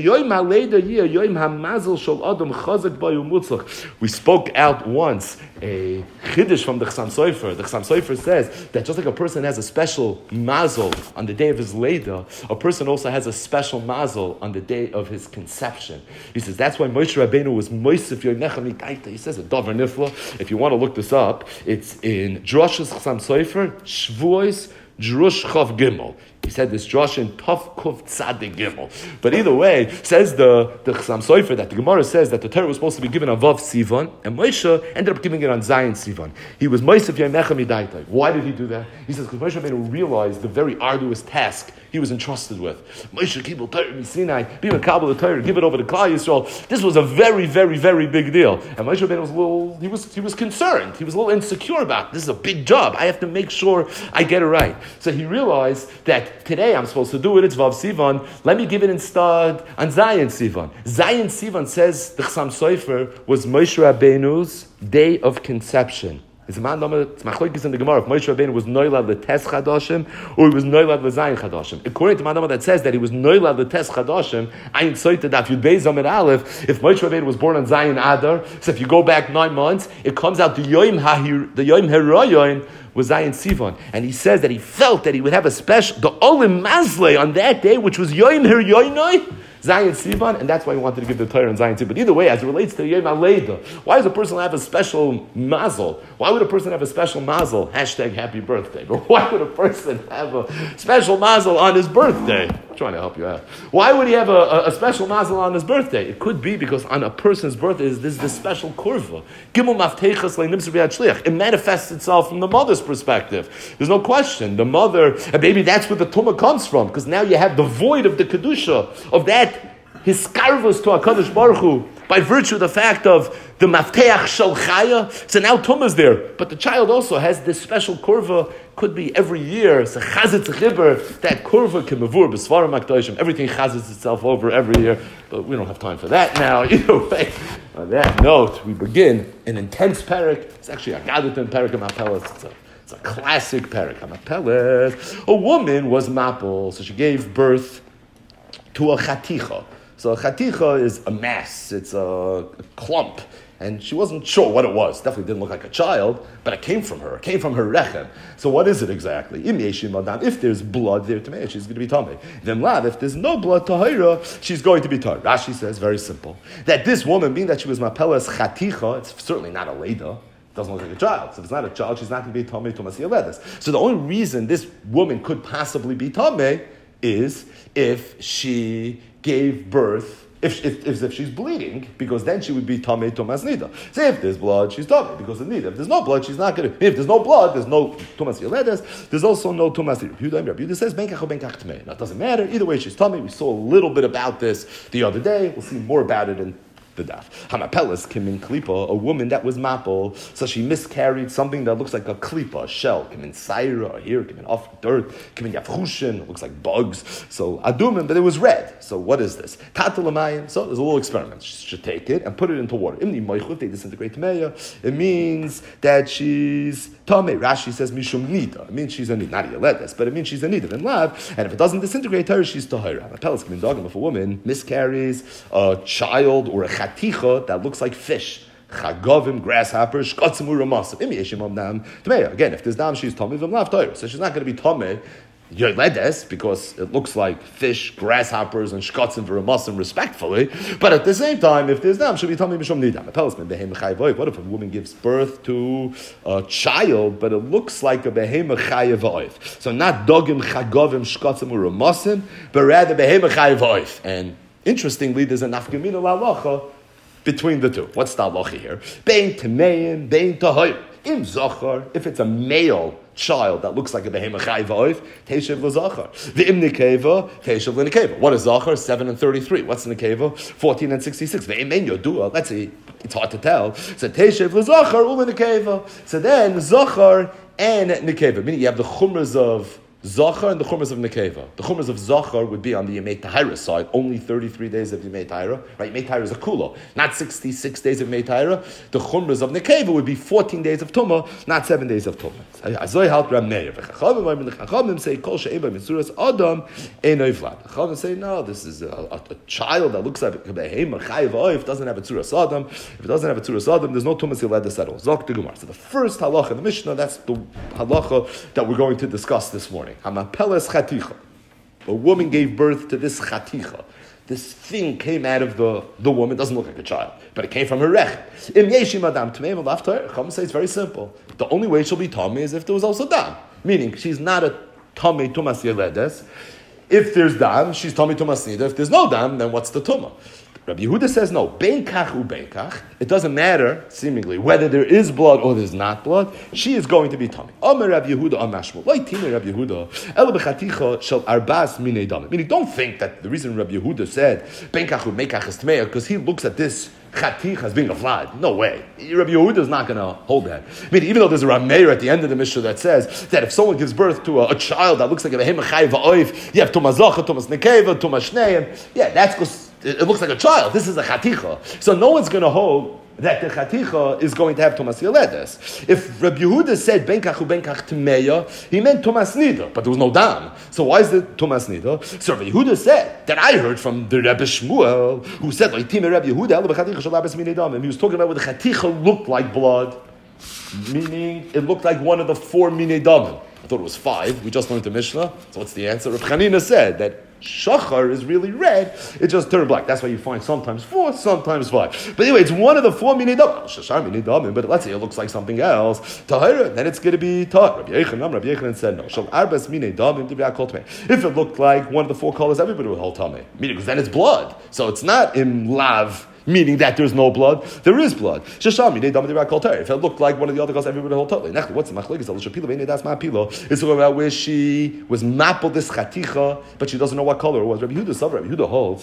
says, we spoke out once a chiddush from the Chassam Sofer. The Chassam Sofer says that just like a person has a special mazel on the day of his Leda, a person also has a special mazel on the day of his conception. He says that's why Moshe Rabbeinu was Moisef Yonecha Mitaita. He says it, Davar Nifla. If you want to look this up, it's in Drashas Chassam Sofer, Shvuos, Drush Chav Gimel. He said this Drush in Tov Kuf Tzadik Gimel. But either way, says the Chassam Sofer that the Gemara says that the Torah was supposed to be given on Vav Sivan, and Moshe ended up giving it on Zayin Sivan. He was Moisef Yomecha Midaitai. Why did he do that? He says because Moshe Rabbeinu realized the very arduous task he was entrusted with. Moshe Kibbutz Torah Misinai, be Mekabel the Torah, give it over to Klal Yisrael. This was a very, very, very big deal. And Moshe Rabbeinu was a little, he was concerned. He was a little insecure about it. This is a big job. I have to make sure I get it right. So he realized that today I'm supposed to do it. It's Vav Sivan. Let me give it instead on Zayin Sivan. Zayin Sivan, says the Chassam Sofer, was Moshe Rabbeinu's day of conception. It's machlokes in the Gemara if Moshe Rabbeinu was noilad l'tes chadashim or he was noilad l'zayin chadashim. According to Mandama that says that he was noilad l'tes chadashim, ayin soita daf yud beis amid aleph. If Moshe Rabbeinu was born on Zayin Adar, so if you go back 9 months, it comes out the Yom Herayon was Zayin Sivan, and he says that he felt that he would have a special the Olim Mazle on that day, which was Yom Herayon. Zayin Sivan, and that's why he wanted to give the Torah on Zayin Sivan. But either way, as it relates to Yom HaLeida, why does a person have a special mazel? Why would a person have a special mazel? Hashtag happy birthday. But why would a person have a special mazel on his birthday? I'm trying to help you out. Why would he have a special mazel on his birthday? It could be because on a person's birthday, there's this special kurva. Gimel maftechas le'nimser b'yad shliach. It manifests itself from the mother's perspective. There's no question. The mother, and maybe that's where the tumah comes from, because now you have the void of the kedusha, of that his skarvus to HaKadosh Baruch Hu, by virtue of the fact of the mafteach shel chaya. So now tumah's there. But the child also has this special kurva, could be every year, it's a chazit tzechibber, that kurva can mavur, b'svarim HaKadoshim, everything chazits itself over every year. But we don't have time for that now. Either way, on that note, we begin an intense parak. It's actually a Gadatin parak of Mapeles. It's a classic parak of Mapeles. A woman was mapel, so she gave birth to a chaticha. So a chaticha is a mass, it's a clump. And she wasn't sure what it was. Definitely didn't look like a child, but it came from her. It came from her rechem. So what is it exactly? If there's blood there, Tamei, she's going to be Tamei. Then lav, if there's no blood, Tahira, she's going to be Tahir. Rashi says, very simple, that this woman, being that she was Mapeles chaticha, it's certainly not a Leda. Doesn't look like a child. So if it's not a child, she's not going to be Tamei Tomasi Aledes. So the only reason this woman could possibly be Tamei is if she gave birth if she's bleeding, because then she would be tamei tumas nida. Say if there's blood, she's tamei because of nida. If there's no blood, she's not going to. If there's no blood, there's no tumas yeledes. There's also no tumas nida. Yehuda says benkach or benkach tmei. Now it doesn't matter either way. She's tamei. We saw a little bit about this the other day. We'll see more about it in the daf. Hamapelas came in klipa, a woman that was mapel, so she miscarried something that looks like a klipa, a shell. Came in saira, or here, came in off dirt, came in yafchushin, it looks like bugs. So adumin, but it was red. So what is this? Tatalamayim. So there's a little experiment. She should take it and put it into water. Imni moichut, they disintegrate meya. It means that she's tamei. Rashi says mishum nida. It means she's a nida. Not yeledes, but it means she's a nida in lav. And if it doesn't disintegrate her, she's tahira. Hamapelas came in dogim. If a woman miscarries a child or a chaticha that looks like fish, chagovim, grasshoppers, shkotzim uramasim. Imi yeshim dam tmeya. Again, if there's dam, she's tamei v'mlav tahira. So she's not going to be tamei yoledes because it looks like fish, grasshoppers, and shkotzim v'ramasim respectfully. But at the same time, if there's dam, she'll be tamei mishum nidam. What if a woman gives birth to a child, but it looks like a behema chayev? So not dogim, chagovim, shkotzim uramasim, but rather behema chayev. And interestingly, there's a nafkamina la'alacha between the two. What's the halacha here? Bein temein, bein tahayr. Im zachar, if it's a male child that looks like a behema chai v'oif, teishev l'zachar. V'im nekeva, teishev l'nekeva. What is zachar? 7 and 33. What's nekeva? 14 and 66. V'im en yodua. Let's see. It's hard to tell. So teishev l'zachar u'l'nekeva. So then zachar and nekeva. Meaning you have the chumras of Zachar and the Chumras of Nekeva. The Chumras of Zachar would be on the Yemei Tahira side, only 33 days of Yemei Tahira. Right? Yemei Tahira is a Kula, not 66 days of Yemei Tahira. The Chumras of Nekeva would be 14 days of Tumah, not 7 days of Tumah. Azoi halt Ram Meir. The Chachamim say, Kol she'eba mitzuras Adam einoi vlad. The Chachamim say, no, this is a child that looks like a behema, chayiv oif, doesn't have a tzuras Adam. If it doesn't have a tzuras Adam, there's no Tumas Yeledes at all. Zok the Gemara. So the first halacha in the Mishnah, that's the halacha that we're going to discuss this morning. Hamapelas chaticha. A woman gave birth to this chaticha. This thing came out of the woman. Doesn't look like a child, but it came from her rech. Im yeshim adam tmei v'lav to'er. Chacham say it's very simple. The only way she'll be tamei is if there was also dam. Meaning she's not a tamei tumas yeledes. If there's dam, she's tamei tumas nida. If there's no dam, then what's the tumah? Rabbi Yehuda says no. Benkach u benkach. It doesn't matter, seemingly, whether there is blood or there's not blood. She is going to be tummy. Omer Rabbi Yehuda amashmul. Why timi Rabbi Yehuda? Ela bechaticha shel arbas minei damim. Meaning, don't think that the reason Rabbi Yehuda said benkach u benkach is tmeya because he looks at this chaticha as being a vlad. No way. Rabbi Yehuda is not going to hold that. I mean, even though there's a Rameir at the end of the Mishnah that says that if someone gives birth to a child that looks like a behemah chayiv va'oif, you have tumas zacha, tumas nekeva, tumas shneim. Yeah, that's because it looks like a child. This is a chaticha. So no one's going to hold that the chaticha is going to have tumas yeledes. If Rabbi Yehuda said benkach u benkach tmeya, he meant tumas nida, but there was no dam. So why is it tumas nida? So Rabbi Yehuda said that I heard from the Rebbe Shmuel who said like Rabbi Yehuda ela b'chaticha shel arbas minei damim. He was talking about what the chaticha looked like blood, meaning it looked like one of the 4 minei damim. I thought it was 5. We just learned the Mishnah. So what's the answer? Rav Chanina said that shachar is really red, it just turned black. That's why you find sometimes 4, sometimes 5. But anyway, it's one of the 4 minei damim. Shashar minei damim, but let's say it looks like something else. Tahira, then it's going to be tahir. Rabbi Yechanan said no. Shal arbas minei damim divrei kol tamei. If it looked like one of the 4 colors, everybody would hold tamei. Meaning, because then it's blood. So it's not in lav, meaning that there's no blood. There is blood. If it looked like one of the other girls, everybody hold totally. What's the machlekes? It's all about where she was mapped this chaticha, but she doesn't know what color it was. Rabbi Yehuda holds.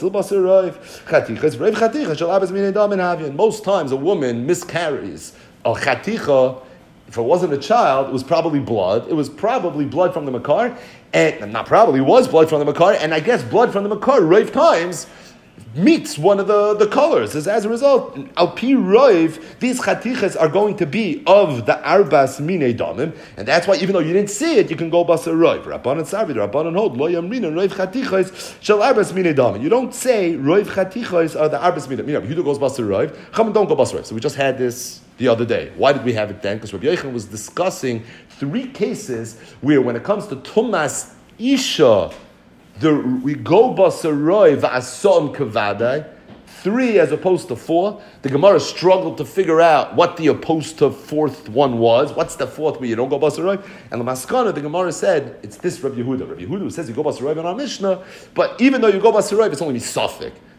Most times a woman miscarries a chaticha. If it wasn't a child, it was probably blood. It was probably blood from the makar, and not probably was blood from the makar, and I guess blood from the makar, rave times, meets one of the colors. As a result, al pi roiv, these chatichas are going to be of the arbas minei damim, and that's why even though you didn't see it, you can go basa roiv. Rabbanan sarvi, Rabbanan hold lo yamrina roiv chatichas shel arbas minei damim. You don't say roiv chatichas are the arbas minei damim. Yehuda goes basa roiv, Chachamim don't go basa roiv. So we just had this the other day. Why did we have it then? Because Rabbi Yochanan was discussing 3 cases where when it comes to tumas isha, we go basaroi va'asom kavadai, 3 as opposed to 4. The Gemara struggled to figure out what the opposed to 4th one was. What's the 4th where you don't go basaroi? And the Maskana, the Gemara said, it's this Rabbi Yehuda. Rabbi Yehuda says you go basaroi in our Mishnah, but even though you go basaroi, it's only misafik.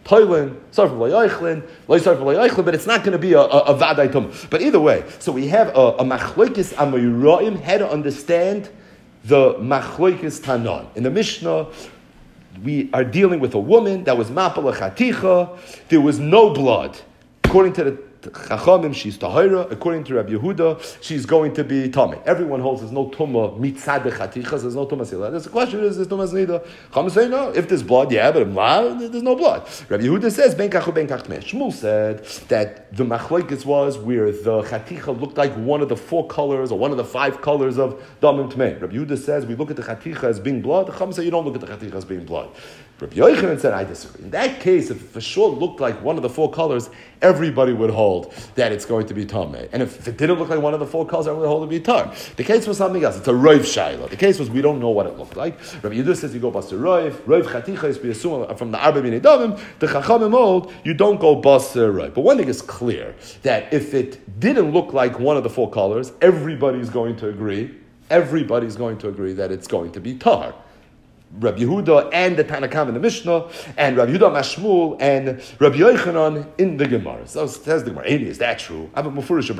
toilin, sarf l'yaychlin, loy sarf l'yaychlin, but it's not going to be a vaday tum. But either way, so we have a machlokes amayroim, how to understand the machlokes tanon. In the Mishnah, we are dealing with a woman that was mapal chaticha. There was no blood. According to the Chachamim, she's tahira. According to Rabbi Yehuda, she's going to be tamei. Everyone holds there's no tumah mitzad chatichas. There's no tumah sila. The question is tumah nida. Chachamim say no. If there's blood, yeah, but there's no blood. Rabbi Yehuda says ben kachu ben kach tmei. Shmuel said that the machlokes was where the chaticha looked like one of the 4 colors or one of the 5 colors of damim tmei. Rabbi Yehuda says we look at the chaticha as being blood. The Chachamim say you don't look at the chaticha as being blood. Rabbi Yochanan said, I disagree. In that case, if it for sure looked like one of the 4 colors, everybody would hold that it's going to be tamei. And if it didn't look like one of the 4 colors, everyone would hold it to be tar. The case was something else. It's a roiv shaila. The case was we don't know what it looked like. Rabbi Yehuda says you go bas to roiv chaticha is be assumed from the arba b'nei davim. The chachamim hold you don't go bas to roiv. But one thing is clear that if it didn't look like one of the 4 colors, everybody's going to agree. Everybody's going to agree that it's going to be tar. Rabbi Yehuda and the Tanakam in the Mishnah, and Rabbi Yehuda Mashmul and Rabbi Yochanan in the Gemara. So says the Gemara, is that true? A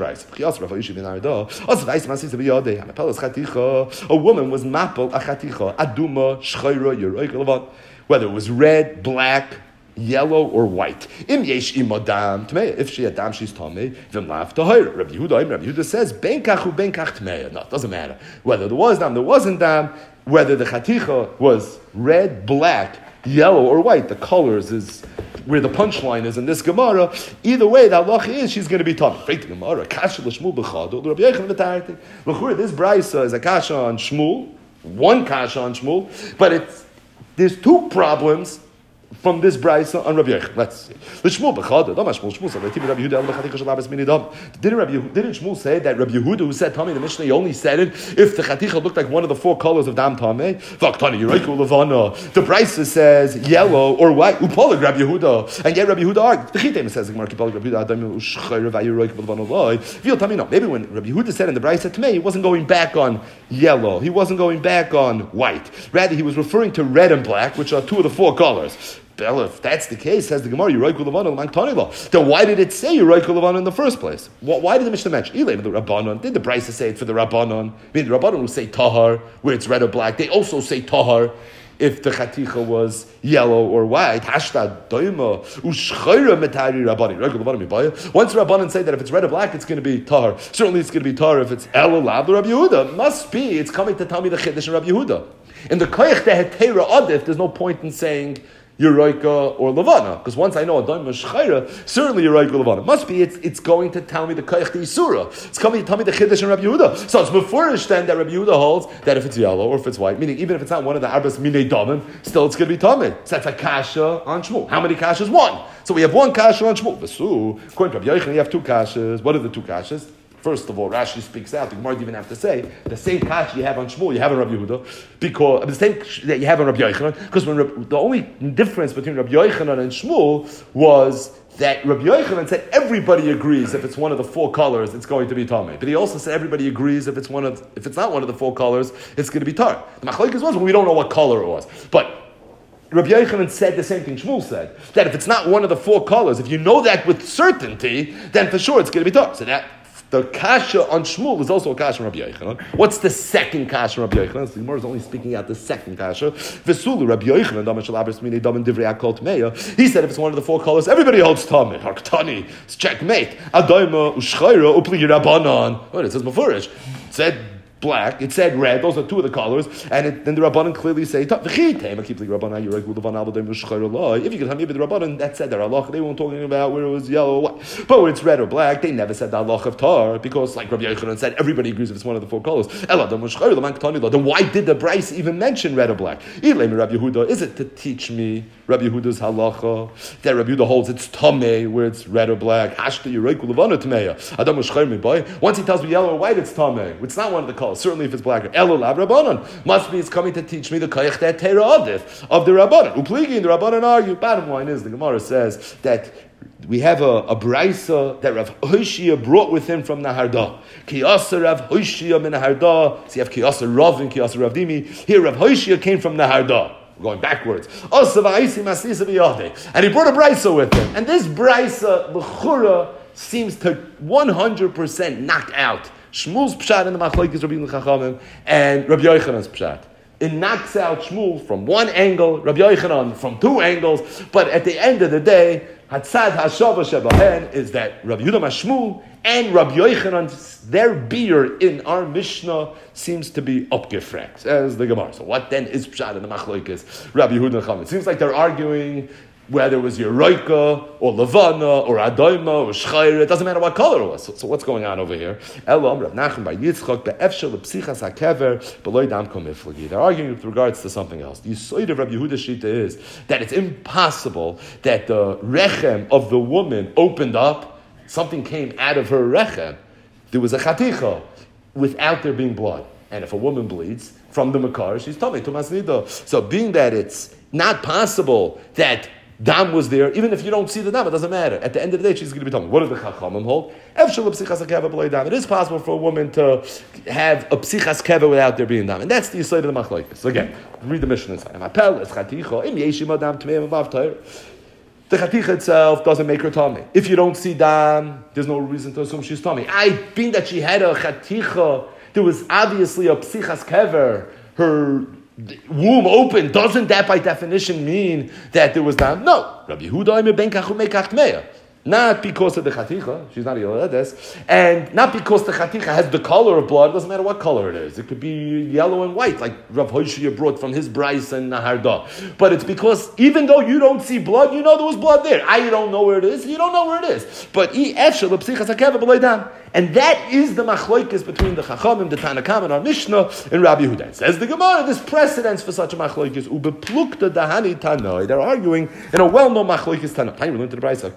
woman was mapel a chaticha, aduma, shchayra, yeroik, whether it was red, black, yellow or white. Im yesh imadam tmei. If she had dam, she's tamei. V'im lav tahir. Rabbi Yehuda says ben kachu ben kach tmei. No, it doesn't matter whether there was dam, there wasn't dam. Whether the chaticha was red, black, yellow, or white, the colors is where the punchline is in this Gemara. Either way, the halacha is she's going to be tamei. Freit Gemara, kasha l'shmul b'chadol. Rabbi Yochanan v'tarti. L'chura, this brayso is a kasha on Shmuel, one kasha on Shmuel, but there's 2 problems from this brayso on Rabbi Yochanan. Let's see. L'shmul b'chadol. Don't Shmuel. Shmuel said, "Rabbi Yehuda el b'chaticha shalabas mini dam." Didn't Shmuel say that Rabbi Yehuda, who said tamei in the Mishnah, he only said it if the chaticha looked like one of the 4 colors of dam tamei? V'aktani yiroiku levana. The brayso says yellow or white. Upolig Rabbi Yehuda, and yet Rabbi Yehuda argued. The chitem says Rabbi Yehuda adam ushchayr v'yiroiku levana loy. Feel tamei no. Maybe when Rabbi Yehuda said in the brayso tamei, he wasn't going back on yellow. He wasn't going back on white. Rather, he was referring to red and black, which are 2 of the 4 colors. Well, if that's the case, says the Gemara, then why did it say Yeroik Levana in the first place? Why did the Mishnah mention the Rabbanon? Did the Brisa say it for the Rabbanon? I mean, the Rabbanon will say Tahar, where it's red or black. They also say Tahar if the Chaticha was yellow or white. Once the Rabbanon say that if it's red or black, it's going to be Tahar. Certainly it's going to be Tahar if it's El Olav, the Rabbi Yehuda. Must be, it's coming to tell me the Chiddush and Rabbi Yehuda. In the Koyach Tehetera Adif, there's no point in saying Yeroika or Levana, because once I know a Daim Shchayra, certainly Yeroika or Levana. Must be it's going to tell me the Koyach Isura. It's coming to tell me the Chiddush and Rabbi Yehuda. So it's beforish then that Rabbi Yehuda holds that if it's yellow or if it's white, meaning even if it's not one of the Arbas Minei Damim, still it's going to be Tamid. So that's a Kasha on Shmuel. How many Kashas? 1. So we have 1 Kasha on Shmuel. Vesu, according to Rabbi Yochanan, you have 2 Kashas. What are the 2 Kashas? First of all, Rashi speaks out. The Gemara didn't even have to say the same kasha you have on Shmuel, you have on Rabbi Yehuda, because the same that you have on Rabbi Yochanan. Because the only difference between Rabbi Yochanan and Shmuel was that Rabbi Yochanan said everybody agrees if it's one of the 4 colors, it's going to be tamei. But he also said everybody agrees if it's not one of the 4 colors, it's going to be tar. The machlokes was we don't know what color it was, but Rabbi Yochanan said the same thing Shmuel said, that if it's not one of the 4 colors, if you know that with certainty, then for sure it's going to be tar. So that the kasha on Shmuel is also a kasha on Rabbi Yochanan. What's the second kasha on Rabbi Yochanan? So the Gemara is only speaking out the second kasha. Vesulu Rabbi Yochanan dama shalabris mini dama divrei akol tmeya. He said if it's one of the 4 colors, everybody holds tamid. Harktani, it's checkmate. Adayma ushchayra upli rabbanon. Oh, it says mafurish. It said black, it said red, those are 2 of the colors, and then the Rabbanan clearly say, if you can tell me with the Rabbanan, that said that Allah, they weren't talking about where it was yellow or white. But when it's red or black, they never said the Allah of tar, because like Rabbi Yochanan said, everybody agrees if it's one of the 4 colors. Then why did the Bryce even mention red or black? Is it to teach me Rabbi Yehuda's halacha, that Rabbi Yehuda holds it's tamei, where it's red or black? Once he tells me yellow or white, it's tamei. It's not one of the colors. Certainly if it's black. Elul Rabbanon. Must be it's coming to teach me the Koyach that Teira Adif of the Rabbanon. Upligi and the Rabbanon argue. Bottom line is, the Gemara says that we have a brayso that Rav Hoshia brought with him from Naharda. Kiyasa Rav Hoshia min Naharda. So you have Kiyasa Rav and Kiyasa Rav Dimi. Here Rav Hoshia came from Naharda. We're going backwards. And he brought a brisa with him. And this brisa, l'chura, seems to 100% knock out Shmuel's pshat in the Machlokes Rabbi Chachamim and Rabbi Yochanan's pshat. It knocks out Shmuel from one angle, Rabbi Yochanan from two angles, but at the end of the day, Hatzad Hashava Shebahen is that Rabbi Yehuda Mashmuel and Rabbi Yochanan, their beer in our Mishnah seems to be upgefrekt, as the Gemara. So what then is pshat in the Machlokes Rabbi Yehuda and Chachamim? It seems like they're arguing whether it was Yeroika, or Levana, or Adoima, or Shchayra, it doesn't matter what color it was. So what's going on over here? They're arguing with regards to something else. The Yisoid of Rabbi Yehuda Shita is that it's impossible that the rechem of the woman opened up, something came out of her rechem. There was a chaticha without there being blood. And if a woman bleeds from the makar, she's tummy to masnida. So being that it's not possible that dam was there, even if you don't see the dam, it doesn't matter. At the end of the day, she's going to be telling me. What do the Chachamim hold? It is possible for a woman to have a psichas keva without there being dam. And that's the Yisrael of the Machlokes. So again, read the Mishnah inside. The chaticha itself doesn't make her tummy. If you don't see dam, there's no reason to assume she's tummy. Being that she had a chaticha, there was obviously a psichas kever, her womb open, doesn't that by definition mean that there was dam? No. Rabbi Yehuda ben kachu mekach tmeya. Not because of the chaticha, she's not Yoledes, and not because the chaticha has the color of blood, it doesn't matter what color it is. It could be yellow and white, like Rav Hoshia brought from his Brais and Naharda. But it's because even though you don't see blood, you know there was blood there. I don't know where it is, you don't know where it is. But and that is the machlokes between the Chachamim, the Tanakam, and our Mishnah, and Rabbi Yehuda. Says the Gemara, there's precedence for such a machlokes. Ubeplukta dahani tanoi. They're arguing in a well-known machlokes tanoi. Time we learned to the Brais,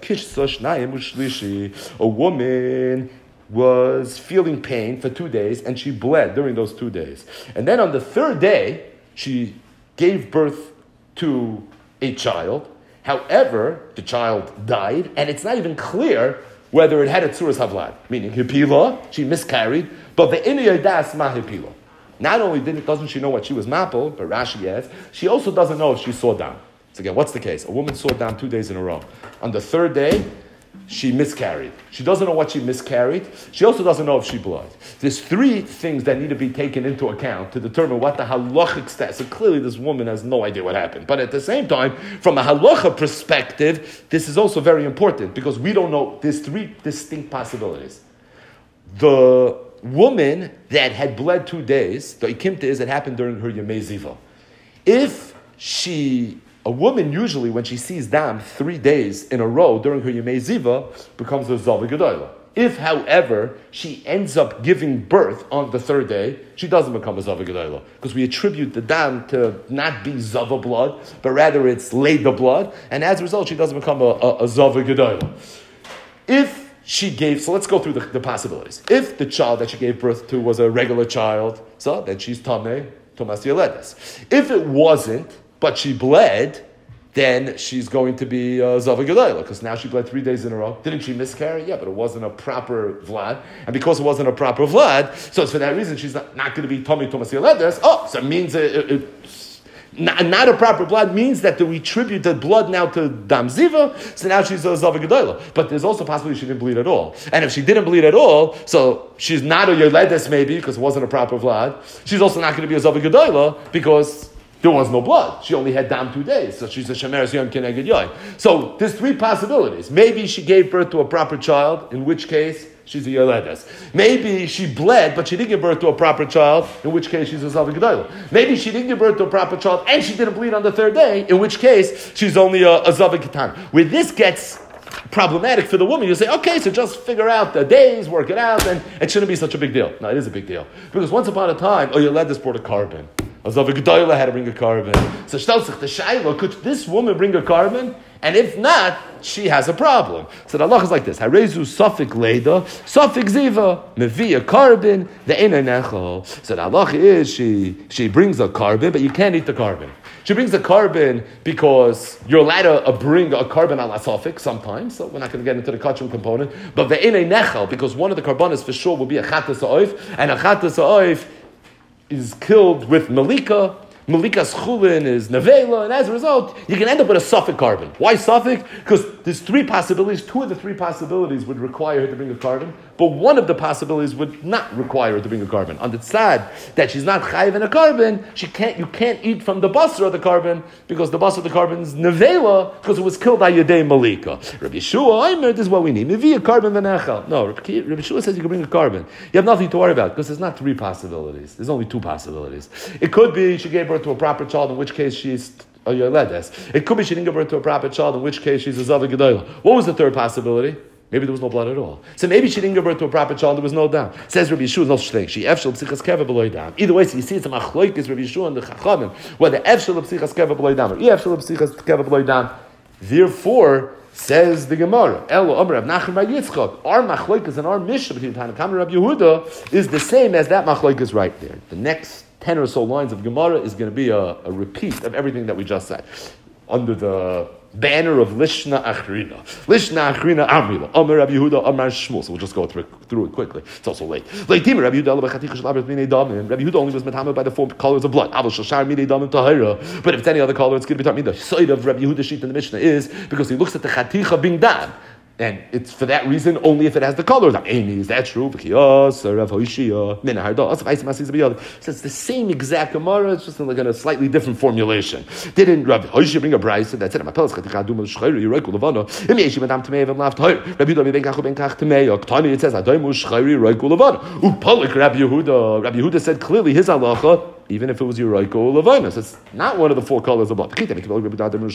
a woman was feeling pain for 2 days, and she bled during those 2 days. And then on the third day, she gave birth to a child. However, the child died, and it's not even clear whether it had a tzuras havlad, meaning hipila, she miscarried, but the das ma hipila. Not only doesn't she know what she was mapel, but Rashi adds, she also doesn't know if she saw down. So again, what's the case? A woman saw down 2 days in a row. On the third day, she miscarried. She doesn't know what she miscarried. She also doesn't know if she bled. There's three things that need to be taken into account to determine what the halachic status. So clearly this woman has no idea what happened. But at the same time, from a halacha perspective, this is also very important because we don't know. There's three distinct possibilities. The woman that had bled 2 days, the ikimta is it happened during her Yemei Ziva. A woman usually, when she sees dam 3 days in a row during her Yemei Ziva, becomes a Zava Gedola. If, however, she ends up giving birth on the third day, she doesn't become a Zava Gedola. Because we attribute the dam to not be Zava blood, but rather it's Leda blood, and as a result, she doesn't become a Zava Gedola. If she gave, so let's go through the possibilities. If the child that she gave birth to was a regular child, so then she's Tameh, Tomas Yeledes. If it wasn't, but she bled, then she's going to be Zava Gedola, because now she bled 3 days in a row. Didn't she miscarry? Yeah, but it wasn't a proper Vlad. And because it wasn't a proper Vlad, so for that reason, she's not going to be Tommy Tomas Yeledes. Oh, so it means not a proper blood means that we attribute the blood now to Dam Ziva, so now she's a Zava Gedola. But there's also possibility she didn't bleed at all. And if she didn't bleed at all, so she's not a Yeledes maybe, because it wasn't a proper Vlad. She's also not going to be a Zava Gedola, because there was no blood. She only had dam 2 days. So she's a Shemeres Yom Keneged Yoy. So there's three possibilities. Maybe she gave birth to a proper child, in which case she's a Yeledes. Maybe she bled, but she didn't give birth to a proper child, in which case she's a Zava Gedola. Maybe she didn't give birth to a proper child, and she didn't bleed on the third day, in which case she's only a Zava Ketan. Where this gets problematic for the woman, you say, okay, so just figure out the days, work it out, and it shouldn't be such a big deal. No, it is a big deal. Because once upon a time, Yeledes brought a carbon. A Zava Gedola had to bring a carbon. So Shtalzich, the Shaila, could this woman bring a carbon? And if not, she has a problem. So the Allah is like this: Harezu Safik Leda, Safik Ziva, Mevi a carbon, the Eina Nechol. So the Allah is she brings a carbon, but you can't eat the carbon. She brings a carbon because you're allowed to bring a carbon ala Safik sometimes. So we're not going to get into the kachum component. But the Eina Nechol, because one of the carbonas for sure will be a Chatas Ha'oif, and a Chatas Ha'oif is killed with Malika, Malikas Chulin is Nevela, and as a result, you can end up with a suffix carbon. Why suffix? Because there's three possibilities. Two of the three possibilities would require her to bring a carbon, but one of the possibilities would not require her to bring a carbon. On the tzad that she's not chayiv in a carbon, you can't eat from the basar of the carbon, because the basar of the carbon is Nevela, because it was killed by Yedei Malika. Rabbi Yeshua, this is what we need. Maybe a carbon v'nechal. No, Rabbi Yeshua says you can bring a carbon. You have nothing to worry about, because there's not three possibilities. There's only two possibilities. It could be she gave birth to a proper child, in which case she's a Yoledes. It could be she didn't give birth to a proper child, in which case she's a Zavah Gedolah. What was the third possibility? Maybe there was no blood at all. So maybe she didn't give birth to a proper child, there was no dam. Says Rabbi Yeshua, no such thing. She efshel psichas keva beloy dam. Either way, so you see it's a machloikis Rabbi Yeshua and the Chachamim, whether efshel psichas keva beloy dam or efshel psichas keva beloy dam. Therefore, says the Gemara, Elo Omer Rav Nachman bar Yitzchak, our machloikas and our Mishnah between Tanakh and Rabbi Yehuda is the same as that machloikas right there. The next 10 or so lines of Gemara is going to be a repeat of everything that we just said, under the banner of Lishna Achrina. Lishna Achrina Amrila. Omer Rabbi Yehuda, Omer Shmuel. So we'll just go through it quickly. It's also late. Leitim Rabbi Yehuda, Rabbi Yehuda only was metamed by the four colors of blood. But if it's any other color, it's going to be tamid. The side of Rabbi Yehuda's sheet in the Mishnah is because he looks at the chaticha being dam. And it's for that reason only if it has the color. Is that true? So it's the same exact Gemara, it's just like in a slightly different formulation. Didn't Rabbi Hoshia bring a brayso that said, it says, Rabbi Yehuda said clearly his halacha, even if it was Yuraiko or Levinus. It's not one of the four colors of blood. If you only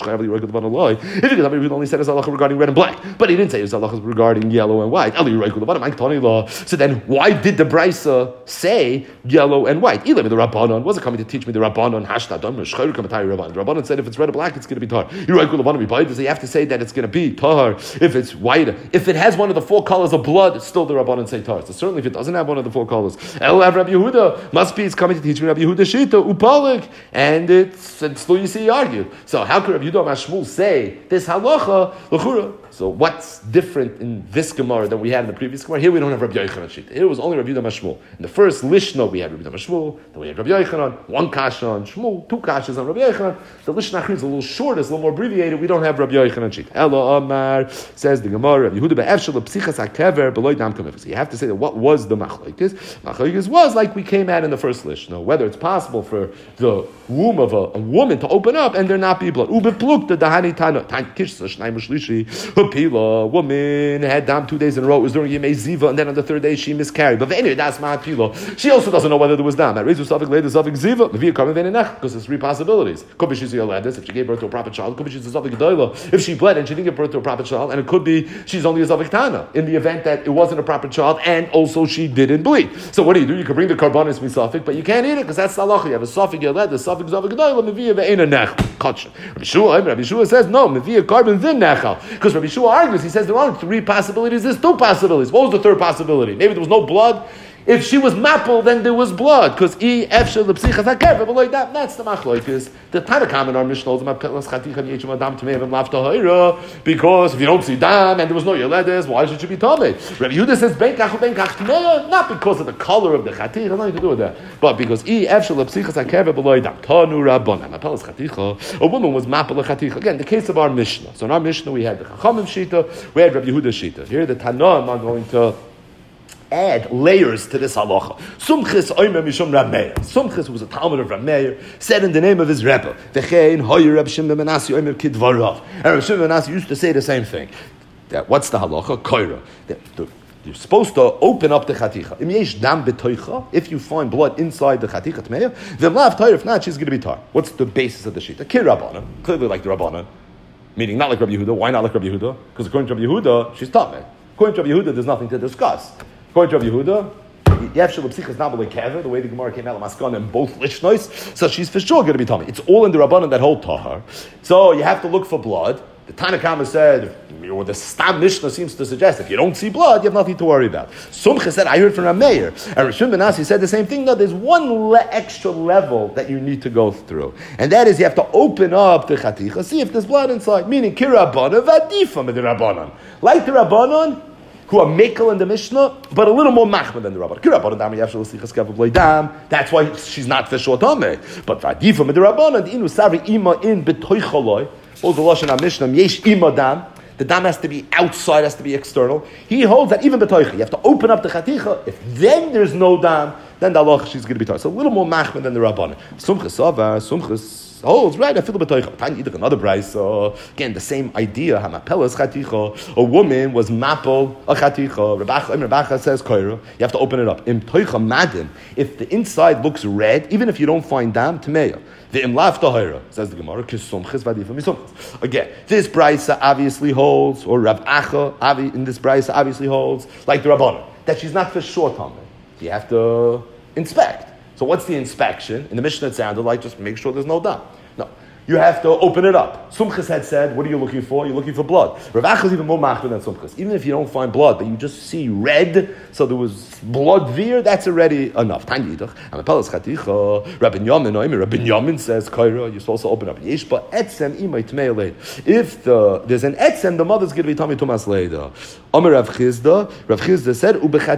said his halacha regarding red and black, but he didn't say his halacha regarding yellow and white. So then why did the Brisa say yellow and white? The Rabbanon wasn't coming to teach me the Rabbanon. The Rabbanon said if it's red or black, it's going to be tar. Does he have to say that it's going to be tar if it's white? If it has one of the four colors of blood, it's still the Rabbanon say tar. So certainly if it doesn't have one of the four colors, Rabbi Yehuda must be, it's coming to teach me Rabbi Yehuda Shita upalik, and still you see he argued. So how could Rabbi Yehuda Mashmul say this halacha l'chura? So what's different in this Gemara than we had in the previous Gemara? Here we don't have Rabbi Yochanan Shita. Here it was only Rabbi Yehuda Mashmul. In the first Lishna we had Rabbi Yehuda Mashmul, then we had Rabbi Yochanan, one kasha on Shmul, two kashas on Rabbi Yochanan. The Lishna Achri is a little shorter, it's a little more abbreviated. We don't have Rabbi Yochanan Shita. Elo Amar, says the Gemara, Rabbi Yehuda be'efshel psichas hakever beloy dam kamifas. You have to say that what was the machlokes? Machlokes was like we came at in the first Lishna, whether it's possible for the womb of a woman to open up and there not be blood. Ubeplukta dahani tana kishsa shnai mushlishi. Pila, woman had dam 2 days in a row. It was during Yemei Ziva, and then on the third day she miscarried. But anyway, that's my pila. She also doesn't know whether there was dam. At Rezu Safik later Safik Ziva, Levia Karmen Venenach, because there's three possibilities. Could be she's a Yoledis if she gave birth to a proper child. Could be she's a Safik Gedolah if she bled and she didn't give birth to a proper child. And it could be she's only a Safik Tana in the event that it wasn't a proper child and also she didn't bleed. So what do? You can bring the karbanis misafik, but you can't eat it because that's the halacha. You have a Safik Yoledis, Safik Safik Gedolah, Levia Ve'enenach. Kachon. Rabbi Shua says no. Levia Karmen Venenach, because Rabbi Shua argues. He says there aren't three possibilities, there's two possibilities. What was the third possibility? Maybe there was no blood. If she was mappel, then there was blood. Because that's the machlokes. The Tanakh in our Mishnah because if you don't see dam and there was no yeledes, why should you be tamei? Rabbi Yehuda says ben kach tmeya, not because of the color of the chatich, nothing to do with that, but because a woman was mappel a chatich. Again, the case of our Mishnah. So in our Mishnah we had the Chachamim Shita, we had Rabbi Yehuda Shita. Here the Tanaim are going to add layers to this halacha. Sumchis oimer mishum Rab Meir. Sumchis was a Talmud of Rab Meir, said in the name of his Rebbe. V'chein hoyer Rab Shimon ben Menashe oimer kidvarav. And Rab Shimon ben Menashe used to say the same thing. That what's the halacha? Koira. You're supposed to open up the chaticha. If you find blood inside the chaticha tmeya, then lav tar. If not, she's going to be tar. What's the basis of the shita? Kir Rabbanan, clearly like the Rabbanan, meaning not like Rabbi Yehuda. Why not like Rabbi Yehuda? Because according to Rabbi Yehuda, she's tameh. According to Rabbi Yehuda, there's nothing to discuss. According to Rabbi Yehuda, Yevshel Psichas Nabel Kever, the way the Gemara came out of Maskana and both Lishnois, so she's for sure going to be tummy. It's all in the Rabbanan that hold Tahar. So you have to look for blood. The Tanakhama said, or the Stam Mishnah seems to suggest, if you don't see blood, you have nothing to worry about. Sumcha said, I heard from Rameir. And Rishon ben Nasi said the same thing. No, there's one extra level that you need to go through. And that is you have to open up the Chaticha, see if there's blood inside. Meaning, Kirabbanan, Vadifam, the Rabbanan. Like the Rabbanan, who are mekel in the Mishnah, but a little more machmir than the Rabbanan. That's why she's not for short tameh. But vadifa with the Rabbanan, the inu savri ima in betoichaloi. All the lashon Mishnah yesh ima dam. The dam has to be outside, has to be external. He holds that even betoicha, you have to open up the chaticha. If then there's no dam, then the halacha she's going to be tired. So a little more machmir than the Rabbanan. Sumchus avar, sumchus holds right. I feel the betoicha. Find either another price. Again, the same idea. Hamapelas chaticha. A woman was mapel a chaticha. Rabacha says koira. You have to open it up. Im toicha madin. If the inside looks red, even if you don't find dam, tmeya. The imlaf tahira, says the Gemara, kisumchis vadifa misumchis. Again, this brisa obviously holds, or Rav Acha in this brisa obviously holds, like the Rabbanan, that she's not for short tameh. You have to inspect. So what's the inspection? In the Mishnah it sounded like just make sure there's no dam. No. You have to open it up. Sumchis had said, what are you looking for? You're looking for blood. Rav Acha is even more machmir than Sumchis. Even if you don't find blood, but you just see red, so there was blood there, that's already enough. Rabbi Yamin says, you're supposed to open up. If there's an etzem, the mother's going to be tummy tumas later. Rav Chizda said,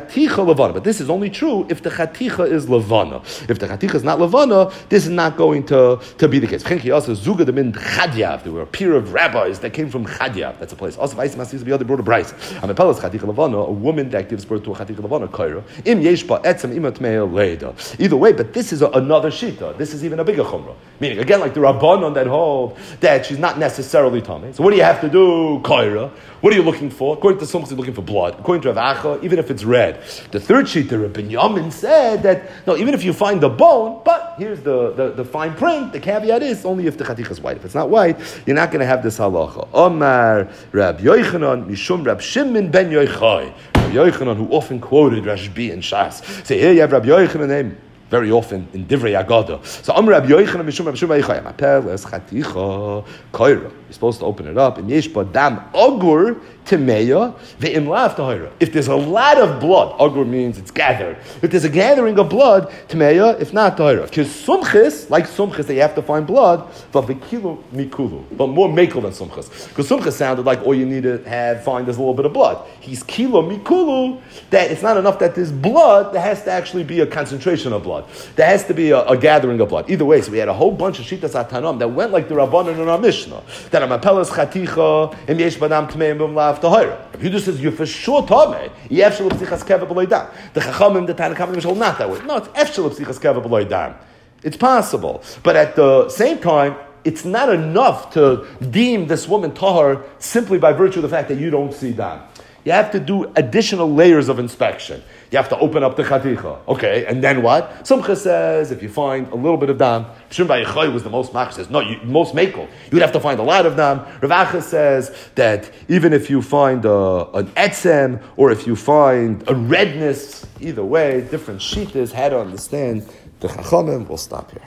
but this is only true if the chaticha is levana. If the chaticha is not levana, this is not going to be the case. Zuga de min Chadyav. There were a peer of rabbis that came from Chadyav. That's a place. Also, Vais Masis brought a Bryce. Amepelas Chaticha Levana, a woman that gives birth to a Chaticha Levana, Kaira. Im Yeshba Etzem Imat Me'el Leida. Either way, but this is another shita. This is even a bigger chumrah. Meaning, again, like the Rabbanon that hold that she's not necessarily tummy. So what do you have to do, Kaira? What are you looking for? According to some, you're looking for blood. According to Rav Acha, even if it's red. The third shita, Rabbi Yamin said that no, even if you find the bone, but here's the fine print. The caveat is only if the chaticha is white. If it's not white, you're not going to have this halacha. Omar Rab Yochanan Mishum Rab Shimon ben Yochai. Rab Yochanan, who often quoted Rashbi and Shas. Say here you have Rab Yochanan name. Very often in Divrei Agada. So Amr Rab Yochanan Mishum Rab Shimon ben Yochai. Mapeles chaticha koira. You're supposed to open it up. In Yeshba dam ogur temeya ve'imlav tahira. If there's a lot of blood, ogur means it's gathered. If there's a gathering of blood, temeya. If not tahira. Because sumchis, like sumchis, that you have to find blood, but v'kilu mikulu, but more mekel than sumchis. Because sumchis sounded like all you need to find is a little bit of blood. He's kilo mikulu. That it's not enough that there's blood. There has to actually be a concentration of blood. There has to be a gathering of blood. Either way, so we had a whole bunch of shitas atanam that went like the Rabbanan in our Mishnah. That amapelas chaticha im yesh badam tmeim b'mlav tahira. If you just says you're for sure tamei, you have shalom psichas keva b'loy dam. The chachamim, the Tanakh Mishnah, not that way. No, it's ef shalom psichas keva b'loy dam. It's possible, but at the same time, it's not enough to deem this woman tahar simply by virtue of the fact that you don't see dam. You have to do additional layers of inspection. You have to open up the chaticha. Okay, and then what? Sumcha says, if you find a little bit of dam, Shimon Yochai was the most mach, says, no, most makel. You'd have to find a lot of dam. Rav Acha says that even if you find an etzem, or if you find a redness, either way, different shitas, how to understand the chachamim. We'll stop here.